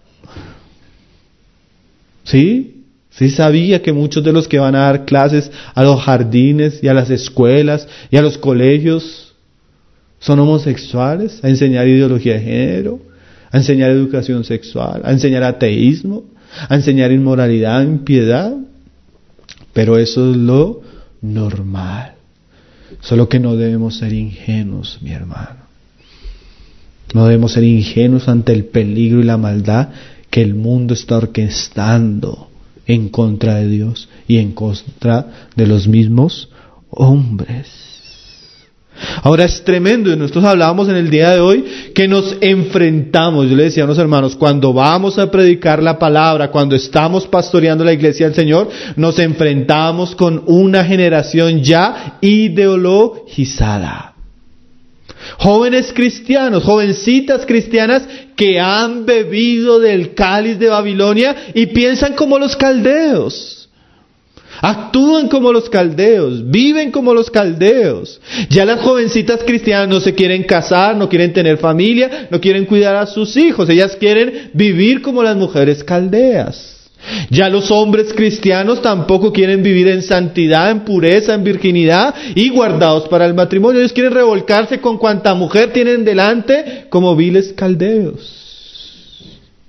¿Sí? Sí sabía que muchos de los que van a dar clases a los jardines y a las escuelas y a los colegios son homosexuales, a enseñar ideología de género, a enseñar educación sexual, a enseñar ateísmo, a enseñar inmoralidad, impiedad. Pero eso es lo normal. Solo que no debemos ser ingenuos, mi hermano. No debemos ser ingenuos ante el peligro y la maldad que el mundo está orquestando en contra de Dios y en contra de los mismos hombres. Ahora es tremendo, y nosotros hablábamos en el día de hoy que nos enfrentamos, yo le decía a los hermanos, cuando vamos a predicar la palabra, cuando estamos pastoreando la iglesia del Señor, nos enfrentamos con una generación ya ideologizada. Jóvenes cristianos, jovencitas cristianas que han bebido del cáliz de Babilonia y piensan como los caldeos. Actúan como los caldeos, viven como los caldeos. Ya las jovencitas cristianas no se quieren casar, no quieren tener familia, no quieren cuidar a sus hijos. Ellas quieren vivir como las mujeres caldeas. Ya los hombres cristianos tampoco quieren vivir en santidad, en pureza, en virginidad y guardados para el matrimonio. Ellos quieren revolcarse con cuanta mujer tienen delante como viles caldeos.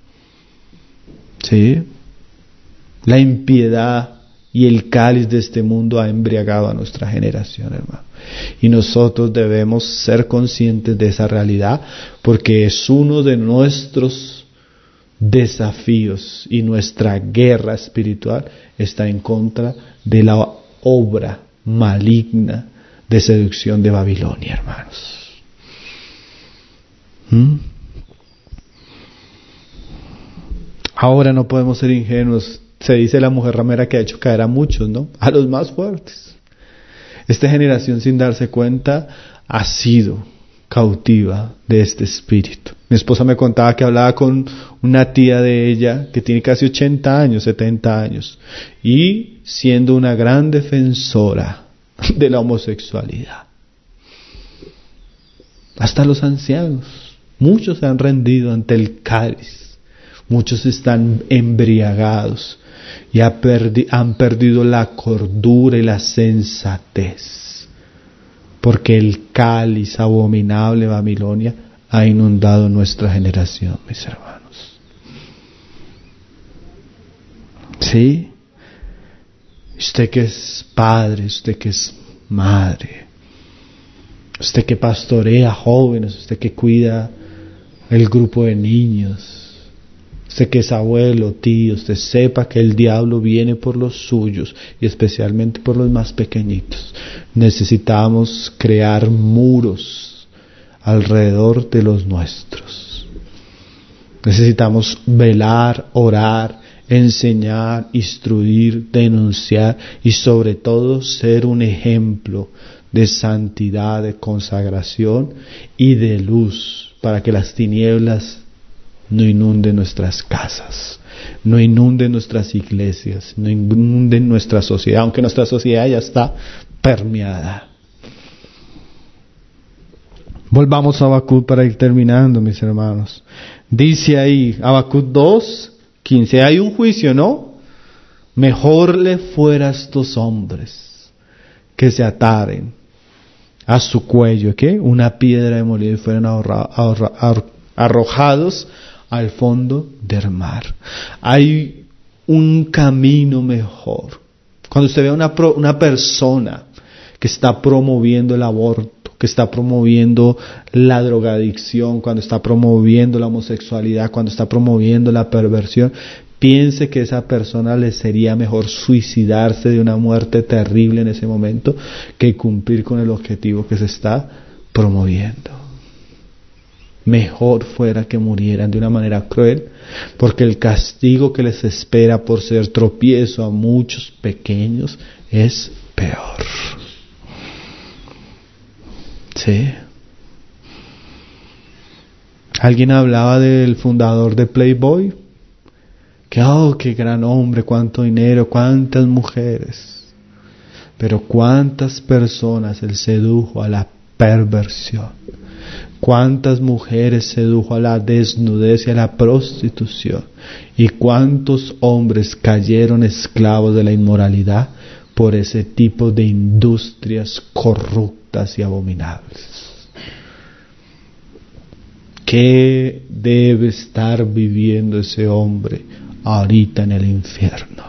¿Sí? La impiedad y el cáliz de este mundo ha embriagado a nuestra generación, hermano. Y nosotros debemos ser conscientes de esa realidad, porque es uno de nuestros desafíos y nuestra guerra espiritual está en contra de la obra maligna de seducción de Babilonia, hermanos. Ahora no podemos ser ingenuos. Se dice la mujer ramera que ha hecho caer a muchos, ¿no? A los más fuertes. Esta generación, sin darse cuenta, ha sido cautiva de este espíritu. Mi esposa me contaba que hablaba con una tía de ella que tiene casi 80 años, 70 años, y siendo una gran defensora de la homosexualidad. Hasta los ancianos, muchos se han rendido ante el cáliz, muchos están embriagados y han perdido la cordura y la sensatez, porque el cáliz abominable Babilonia ha inundado nuestra generación, mis hermanos. ¿Sí? Usted que es padre, usted que es madre, usted que pastorea jóvenes, usted que cuida el grupo de niños, usted que es abuelo, tío, usted sepa que el diablo viene por los suyos y especialmente por los más pequeñitos. Necesitamos crear muros alrededor de los nuestros. Necesitamos velar, orar, enseñar, instruir, denunciar y sobre todo ser un ejemplo de santidad, de consagración y de luz para que las tinieblas no inunden nuestras casas, no inunden nuestras iglesias, no inunden nuestra sociedad, aunque nuestra sociedad ya está permeada. Volvamos a Habacuc para ir terminando, mis hermanos. Dice ahí, Habacuc 2:15, hay un juicio, ¿no? Mejor le fuera a estos hombres que se ataren a su cuello, ¿qué? Una piedra de molino y fueran arrojados al fondo del mar. Hay un camino mejor. Cuando usted ve una persona que está promoviendo el aborto, que está promoviendo la drogadicción, cuando está promoviendo la homosexualidad, cuando está promoviendo la perversión, piense que a esa persona le sería mejor suicidarse de una muerte terrible en ese momento que cumplir con el objetivo que se está promoviendo. Mejor fuera que murieran de una manera cruel, porque el castigo que les espera por ser tropiezo a muchos pequeños es peor. ¿Sí? Alguien hablaba del fundador de Playboy, que qué gran hombre, cuánto dinero, cuántas mujeres, pero cuántas personas él sedujo a la perversión, cuántas mujeres sedujo a la desnudez y a la prostitución, y cuántos hombres cayeron esclavos de la inmoralidad por ese tipo de industrias corruptas y abominables. ¿Qué debe estar viviendo ese hombre ahorita en el infierno?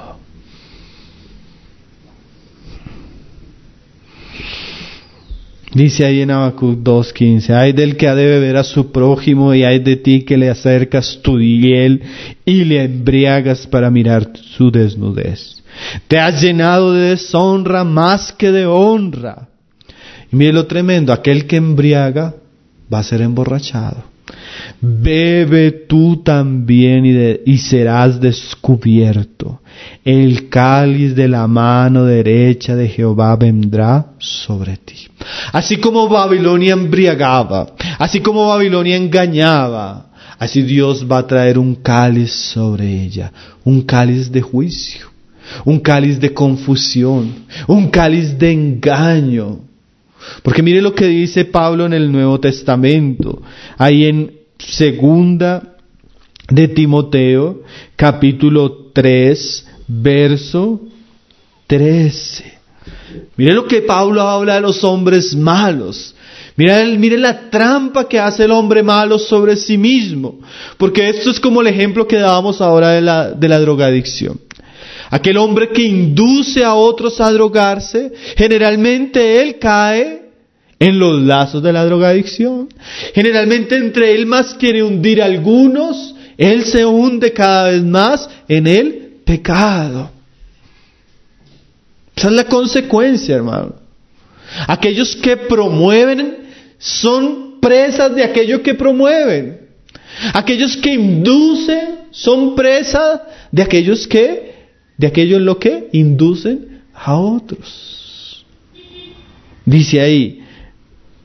Dice ahí en Habacuc 2:15, ay del que ha de beber a su prójimo y ay de ti que le acercas tu hiel y le embriagas para mirar su desnudez. Te has llenado de deshonra más que de honra. Y mire lo tremendo, aquel que embriaga va a ser emborrachado. Bebe tú también y serás descubierto. El cáliz de la mano derecha de Jehová vendrá sobre ti. Así como Babilonia embriagaba, así como Babilonia engañaba, así Dios va a traer un cáliz sobre ella, un cáliz de juicio, un cáliz de confusión, un cáliz de engaño. Porque mire lo que dice Pablo en el Nuevo Testamento, ahí en Segunda de Timoteo, capítulo 3, verso 13. Mire lo que Pablo habla de los hombres malos. Mire la trampa que hace el hombre malo sobre sí mismo. Porque esto es como el ejemplo que dábamos ahora de la drogadicción. Aquel hombre que induce a otros a drogarse, generalmente él cae en los lazos de la drogadicción. Generalmente entre él más quiere hundir a algunos, él se hunde cada vez más en el pecado. Esa es la consecuencia, hermano. Aquellos que promueven son presas de aquello que promueven. Aquellos que inducen son presas de aquello en lo que inducen a otros. Dice ahí,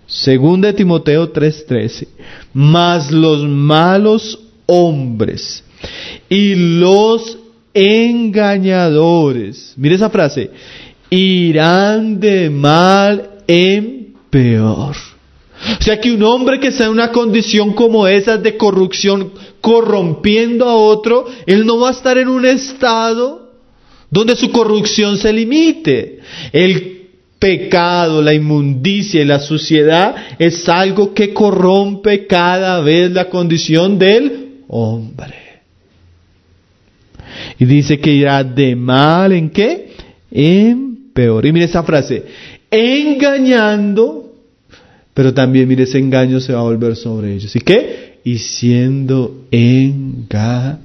Segunda de Timoteo 3:13. Mas los malos hombres y los engañadores, mire esa frase, irán de mal en peor. O sea que un hombre que está en una condición como esa de corrupción, corrompiendo a otro, él no va a estar en un estado donde su corrupción se limite. El pecado, la inmundicia y la suciedad es algo que corrompe cada vez la condición del hombre. Y dice que irá de mal ¿en qué? En peor. Y mire esa frase, engañando, pero también mire ese engaño se va a volver sobre ellos. ¿Y qué? Y siendo engañados.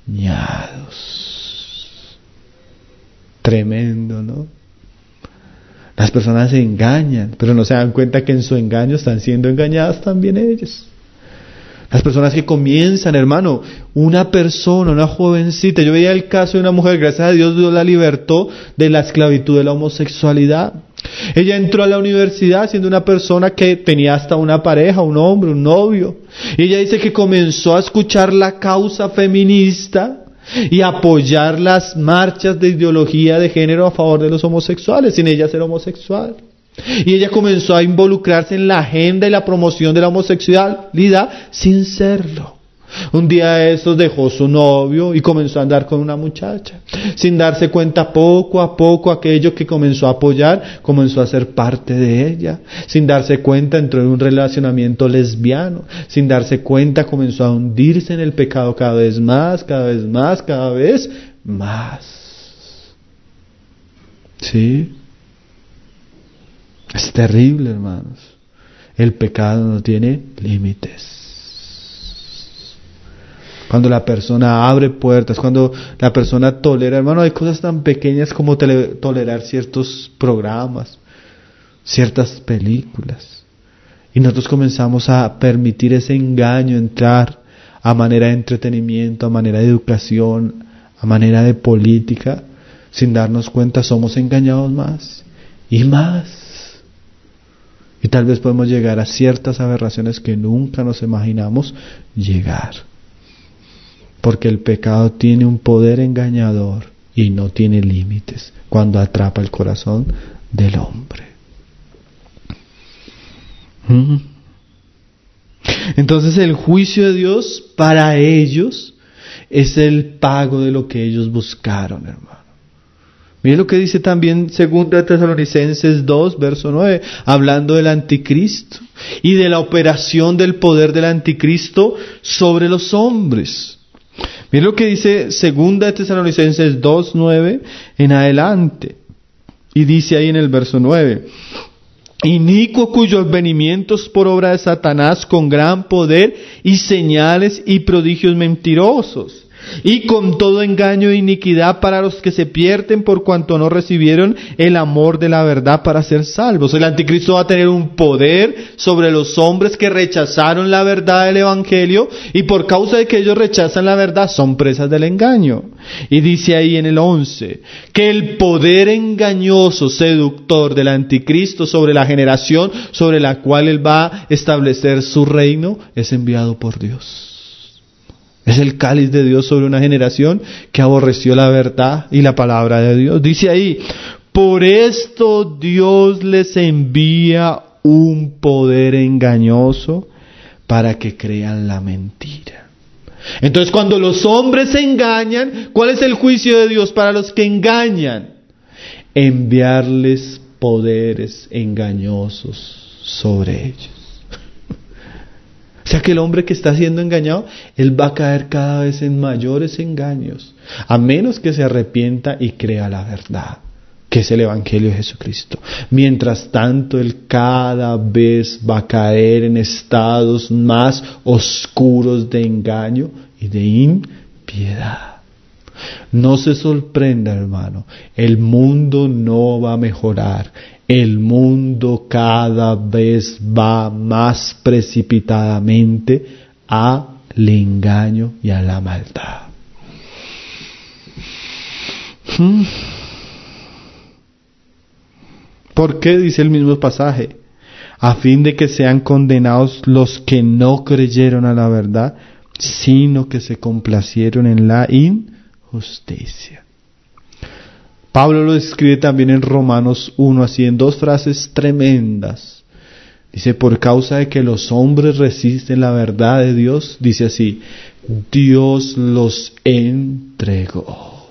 Tremendo, ¿no? Las personas se engañan, pero no se dan cuenta que en su engaño están siendo engañadas también ellos. Las personas que comienzan, hermano, una persona, una jovencita, yo veía el caso de una mujer, gracias a Dios la libertó de la esclavitud de la homosexualidad. Ella entró a la universidad siendo una persona que tenía hasta una pareja, un hombre, un novio. Y ella dice que comenzó a escuchar la causa feminista y apoyar las marchas de ideología de género a favor de los homosexuales, sin ella ser homosexual. Y ella comenzó a involucrarse en la agenda y la promoción de la homosexualidad sin serlo. Un día de esos dejó su novio y comenzó a andar con una muchacha. Sin darse cuenta, poco a poco aquello que comenzó a apoyar comenzó a ser parte de ella. Sin darse cuenta entró en un relacionamiento lesbiano. Sin darse cuenta comenzó a hundirse en el pecado cada vez más, cada vez más, cada vez más. ¿Sí? Es terrible, hermanos. El pecado no tiene límites. Cuando la persona abre puertas, cuando la persona tolera, hermano, hay cosas tan pequeñas como tolerar ciertos programas, ciertas películas. Y nosotros comenzamos a permitir ese engaño entrar a manera de entretenimiento, a manera de educación, a manera de política. Sin darnos cuenta, somos engañados más y más. Y tal vez podemos llegar a ciertas aberraciones que nunca nos imaginamos llegar. Porque el pecado tiene un poder engañador y no tiene límites cuando atrapa el corazón del hombre. Entonces el juicio de Dios para ellos es el pago de lo que ellos buscaron, hermano. Mire lo que dice también 2 Tesalonicenses 2, verso 9, hablando del anticristo y de la operación del poder del anticristo sobre los hombres. Mire lo que dice 2 Tesalonicenses 2, 9 en adelante. Y dice ahí en el verso 9: inicuo cuyos venimientos por obra de Satanás con gran poder y señales y prodigios mentirosos, y con todo engaño e iniquidad para los que se pierden por cuanto no recibieron el amor de la verdad para ser salvos. El anticristo va a tener un poder sobre los hombres que rechazaron la verdad del evangelio, y por causa de que ellos rechazan la verdad son presas del engaño. Y dice ahí en el 11 que el poder engañoso, seductor del anticristo sobre la generación sobre la cual él va a establecer su reino es enviado por Dios. Es el cáliz de Dios sobre una generación que aborreció la verdad y la palabra de Dios. Dice ahí: por esto Dios les envía un poder engañoso para que crean la mentira. Entonces, cuando los hombres se engañan, ¿cuál es el juicio de Dios para los que engañan? Enviarles poderes engañosos sobre ellos. O sea que el hombre que está siendo engañado, él va a caer cada vez en mayores engaños, a menos que se arrepienta y crea la verdad, que es el Evangelio de Jesucristo. Mientras tanto, él cada vez va a caer en estados más oscuros de engaño y de impiedad. No se sorprenda, hermano, el mundo no va a mejorar. El mundo cada vez va más precipitadamente al engaño y a la maldad. ¿Por qué? Dice el mismo pasaje: a fin de que sean condenados los que no creyeron a la verdad, sino que se complacieron en la injusticia. Pablo lo escribe también en Romanos 1, así en dos frases tremendas. Dice, por causa de que los hombres resisten la verdad de Dios, dice así, Dios los entregó.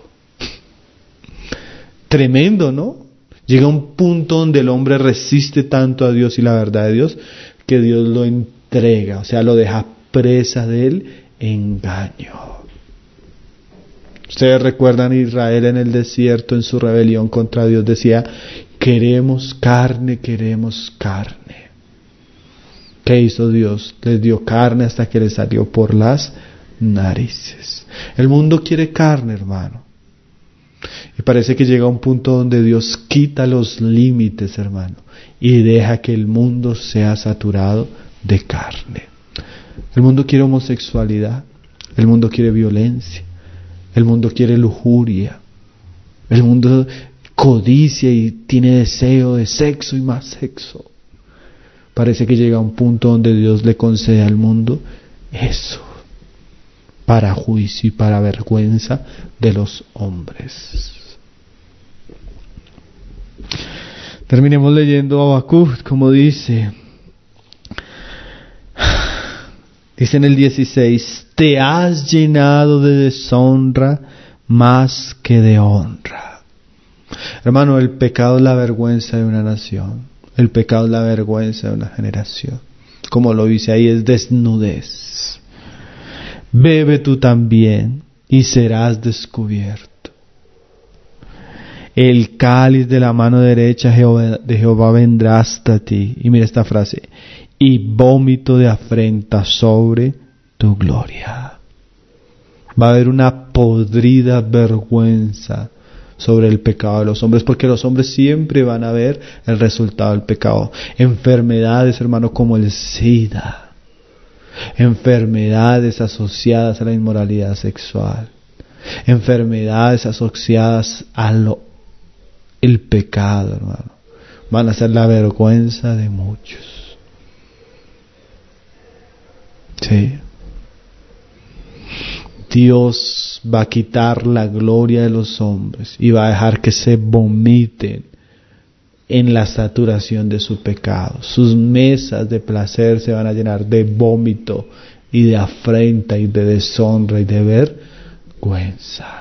Tremendo, ¿no? Llega un punto donde el hombre resiste tanto a Dios y la verdad de Dios, que Dios lo entrega, o sea, lo deja presa del engaño. Ustedes recuerdan a Israel en el desierto, en su rebelión contra Dios, decía, queremos carne, queremos carne. ¿Qué hizo Dios? Les dio carne hasta que les salió por las narices. El mundo quiere carne, hermano. Y parece que llega un punto donde Dios quita los límites, hermano, y deja que el mundo sea saturado de carne. El mundo quiere homosexualidad, el mundo quiere violencia, el mundo quiere lujuria, el mundo codicia y tiene deseo de sexo y más sexo. Parece que llega un punto donde Dios le concede al mundo eso, para juicio y para vergüenza de los hombres. Terminemos leyendo Habacuc, como dice en el 16, te has llenado de deshonra más que de honra. Hermano, el pecado es la vergüenza de una nación, el pecado es la vergüenza de una generación. Como lo dice ahí, es desnudez. Bebe tú también y serás descubierto. El cáliz de la mano derecha de Jehová vendrá hasta ti. Y mira esta frase. Y vómito de afrenta sobre tu gloria. Va a haber una podrida vergüenza sobre el pecado de los hombres, porque los hombres siempre van a ver el resultado del pecado. Enfermedades, hermano, como el SIDA. Enfermedades asociadas a la inmoralidad sexual. Enfermedades asociadas el pecado, hermano. Van a ser la vergüenza de muchos. Sí. Dios va a quitar la gloria de los hombres y va a dejar que se vomiten en la saturación de su pecado. Sus mesas de placer se van a llenar de vómito y de afrenta y de deshonra y de vergüenza.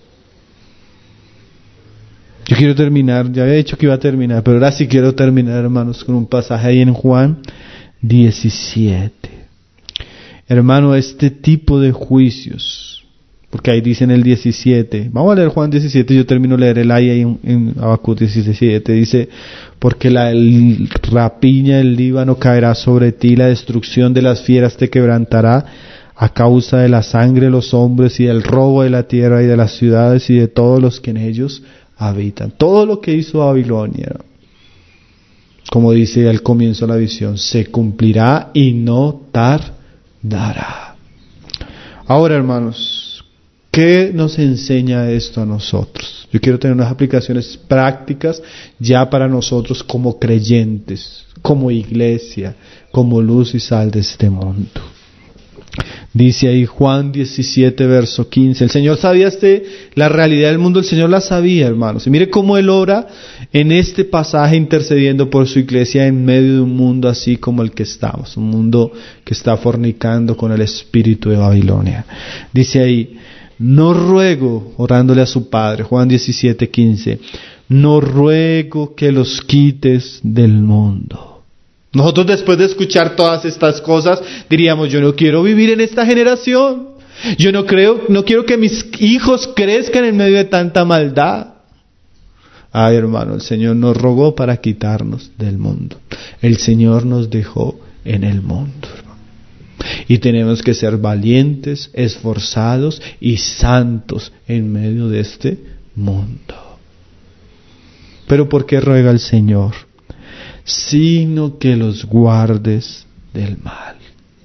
Yo quiero terminar, ya había dicho que iba a terminar, pero ahora sí quiero terminar, hermanos, con un pasaje ahí en Juan 17. Hermano, este tipo de juicios, porque ahí dice en el 17, vamos a leer Juan 17, yo termino de leer el ahí en Habacuc 17, dice, porque la rapiña del Líbano caerá sobre ti, la destrucción de las fieras te quebrantará, a causa de la sangre de los hombres y del robo de la tierra y de las ciudades y de todos los que en ellos habitan. Todo lo que hizo Babilonia, como dice al comienzo de la visión, se cumplirá y no tardará. Ahora, hermanos, ¿qué nos enseña esto a nosotros? Yo quiero tener unas aplicaciones prácticas ya para nosotros como creyentes, como iglesia, como luz y sal de este mundo. Dice ahí Juan 17, verso 15. El Señor sabía la realidad del mundo, el Señor la sabía, hermanos. Y mire cómo Él ora en este pasaje intercediendo por su iglesia en medio de un mundo así como el que estamos. Un mundo que está fornicando con el espíritu de Babilonia. Dice ahí, no ruego, orándole a su Padre, Juan 17, 15, no ruego que los quites del mundo. Nosotros después de escuchar todas estas cosas diríamos, yo no quiero vivir en esta generación. Yo no quiero que mis hijos crezcan en medio de tanta maldad. Ay, hermano, el Señor nos rogó para quitarnos del mundo. El Señor nos dejó en el mundo, hermano. Y tenemos que ser valientes, esforzados y santos en medio de este mundo. Pero ¿por qué ruega el Señor? Sino que los guardes del mal.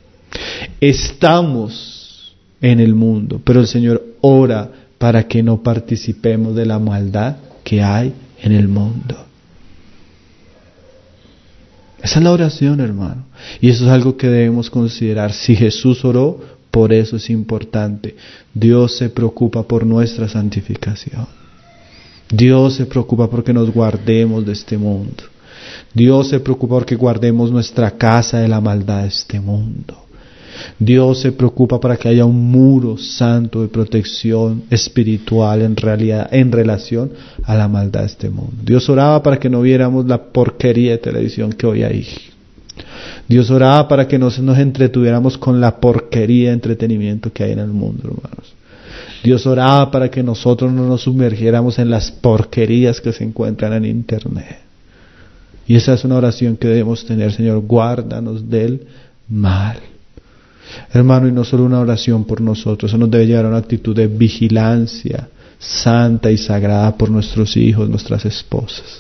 Estamos en el mundo, pero el Señor ora para que no participemos de la maldad que hay en el mundo. Esa es la oración, hermano. Y eso es algo que debemos considerar. Si Jesús oró, por eso es importante. Dios se preocupa por nuestra santificación. Dios se preocupa porque nos guardemos de este mundo. Dios se preocupa porque guardemos nuestra casa de la maldad de este mundo. Dios se preocupa para que haya un muro santo de protección espiritual en relación a la maldad de este mundo. Dios oraba para que no viéramos la porquería de televisión que hoy hay. Dios oraba para que no nos entretuviéramos con la porquería de entretenimiento que hay en el mundo, hermanos. Dios oraba para que nosotros no nos sumergiéramos en las porquerías que se encuentran en internet. Y esa es una oración que debemos tener: Señor, guárdanos del mal. Hermano, y no solo una oración por nosotros, eso nos debe llevar a una actitud de vigilancia santa y sagrada por nuestros hijos, nuestras esposas.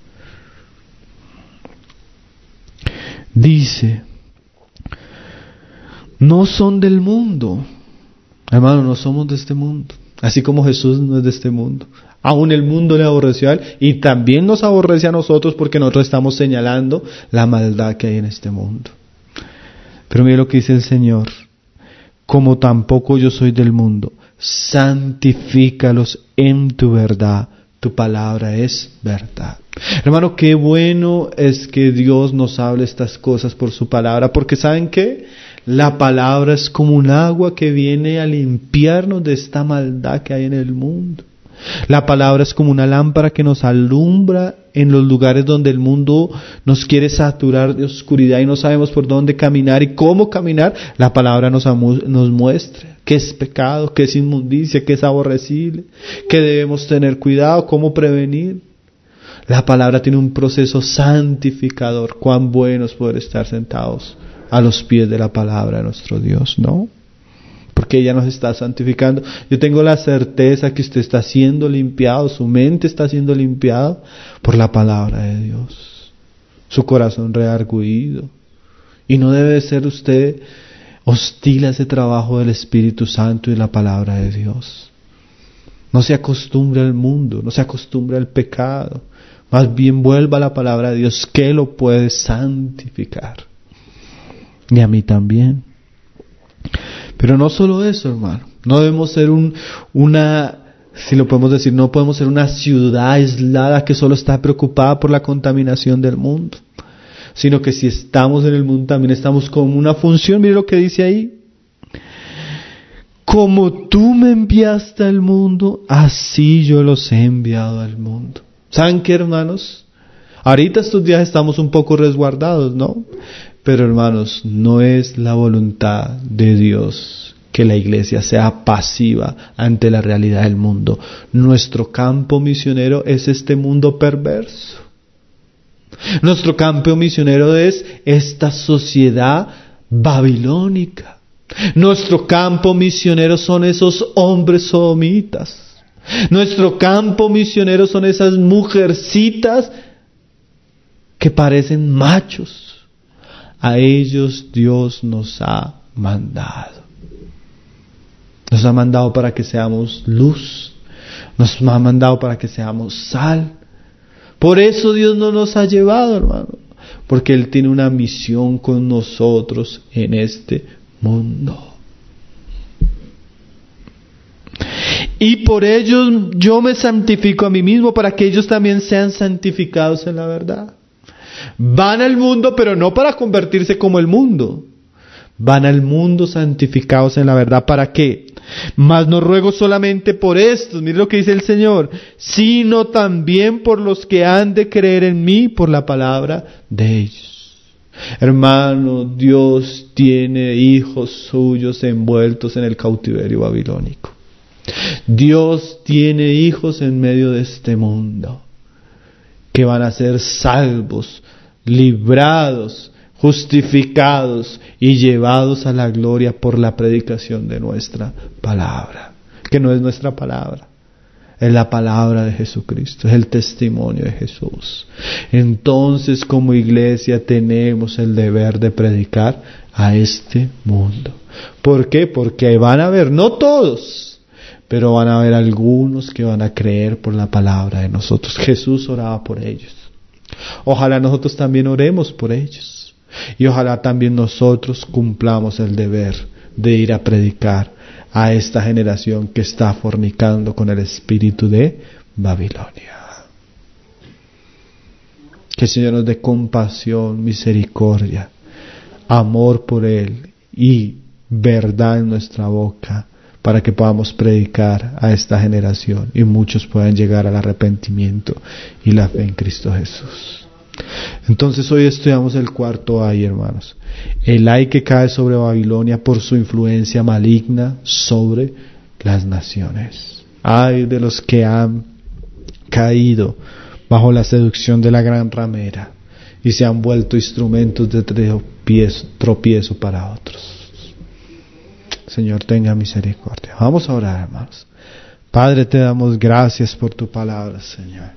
Dice, no son del mundo. Hermano, no somos de este mundo. Así como Jesús no es de este mundo. Aún el mundo le aborreció a él y también nos aborrece a nosotros porque nosotros estamos señalando la maldad que hay en este mundo. Pero mire lo que dice el Señor: como tampoco yo soy del mundo, santifícalos en tu verdad, tu palabra es verdad. Hermano, qué bueno es que Dios nos hable estas cosas por su palabra, porque ¿saben qué? La palabra es como un agua que viene a limpiarnos de esta maldad que hay en el mundo. La palabra es como una lámpara que nos alumbra en los lugares donde el mundo nos quiere saturar de oscuridad y no sabemos por dónde caminar y cómo caminar. La palabra nos muestra qué es pecado, qué es inmundicia, qué es aborrecible, qué debemos tener cuidado, cómo prevenir. La palabra tiene un proceso santificador. Cuán bueno es poder estar sentados a los pies de la palabra de nuestro Dios, ¿no? Porque ella nos está santificando. Yo tengo la certeza que usted está siendo limpiado, su mente está siendo limpiada por la palabra de Dios. Su corazón redarguido. Y no debe ser usted hostil a ese trabajo del Espíritu Santo y la palabra de Dios. No se acostumbre al mundo, no se acostumbre al pecado. Más bien vuelva a la palabra de Dios, que lo puede santificar. Y a mí también. Pero no solo eso, hermano. No debemos ser si lo podemos decir, no podemos ser una ciudad aislada que solo está preocupada por la contaminación del mundo. Sino que si estamos en el mundo también estamos con una función. Mire lo que dice ahí. Como tú me enviaste al mundo, así yo los he enviado al mundo. ¿Saben qué, hermanos? Ahorita estos días estamos un poco resguardados, ¿no? Pero hermanos, no es la voluntad de Dios que la iglesia sea pasiva ante la realidad del mundo. Nuestro campo misionero es este mundo perverso. Nuestro campo misionero es esta sociedad babilónica. Nuestro campo misionero son esos hombres sodomitas. Nuestro campo misionero son esas mujercitas que parecen machos. A ellos Dios nos ha mandado. Nos ha mandado para que seamos luz. Nos ha mandado para que seamos sal. Por eso Dios no nos ha llevado, hermano. Porque Él tiene una misión con nosotros en este mundo. Y por ellos yo me santifico a mí mismo, para que ellos también sean santificados en la verdad. Van al mundo, pero no para convertirse como el mundo. Van al mundo santificados en la verdad. ¿Para qué? Mas no ruego solamente por estos, mire lo que dice el Señor, sino también por los que han de creer en mí por la palabra de ellos. Hermano, Dios tiene hijos suyos envueltos en el cautiverio babilónico. Dios tiene hijos en medio de este mundo que van a ser salvos, librados, justificados y llevados a la gloria por la predicación de nuestra palabra, que no es nuestra palabra, es la palabra de Jesucristo, es el testimonio de Jesús. Entonces, como iglesia tenemos el deber de predicar a este mundo. ¿Por qué? Porque van a haber, no todos, pero van a haber algunos que van a creer por la palabra de nosotros. Jesús oraba por ellos. Ojalá nosotros también oremos por ellos. Y ojalá también nosotros cumplamos el deber de ir a predicar a esta generación que está fornicando con el espíritu de Babilonia. Que el Señor nos dé compasión, misericordia, amor por Él y verdad en nuestra boca para que podamos predicar a esta generación y muchos puedan llegar al arrepentimiento y la fe en Cristo Jesús. Entonces hoy estudiamos el cuarto ay, hermanos. El ay que cae sobre Babilonia por su influencia maligna sobre las naciones. Ay de los que han caído bajo la seducción de la gran ramera y se han vuelto instrumentos de tropiezo para otros. Señor, tenga misericordia. Vamos a orar, hermanos. Padre, te damos gracias por tu palabra, Señor.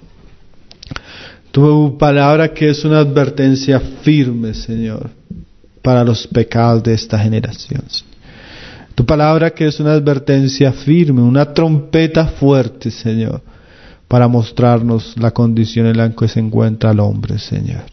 Tu palabra que es una advertencia firme, Señor, para los pecados de esta generación. Tu palabra que es una advertencia firme, una trompeta fuerte, Señor, para mostrarnos la condición en la que se encuentra el hombre, Señor.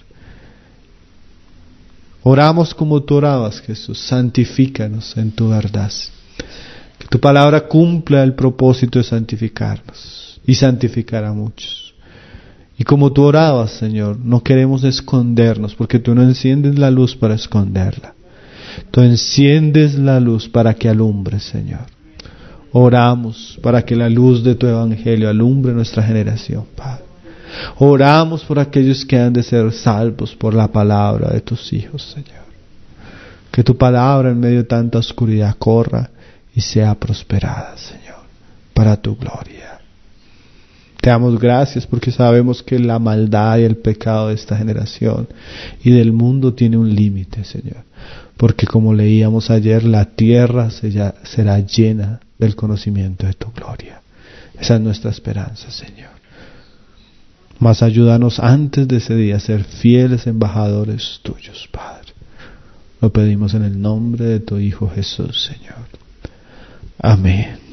Oramos como tú orabas, Jesús. Santifícanos en tu verdad. Que tu palabra cumpla el propósito de santificarnos y santificar a muchos. Y como tú orabas, Señor, no queremos escondernos, porque tú no enciendes la luz para esconderla. Tú enciendes la luz para que alumbre, Señor. Oramos para que la luz de tu evangelio alumbre nuestra generación, Padre. Oramos por aquellos que han de ser salvos por la palabra de tus hijos, Señor. Que tu palabra en medio de tanta oscuridad corra y sea prosperada, Señor, para tu gloria. Te damos gracias porque sabemos que la maldad y el pecado de esta generación y del mundo tiene un límite, Señor. Porque como leíamos ayer, la tierra será llena del conocimiento de tu gloria. Esa es nuestra esperanza, Señor. Mas ayúdanos antes de ese día a ser fieles embajadores tuyos, Padre. Lo pedimos en el nombre de tu Hijo Jesús, Señor. Amén.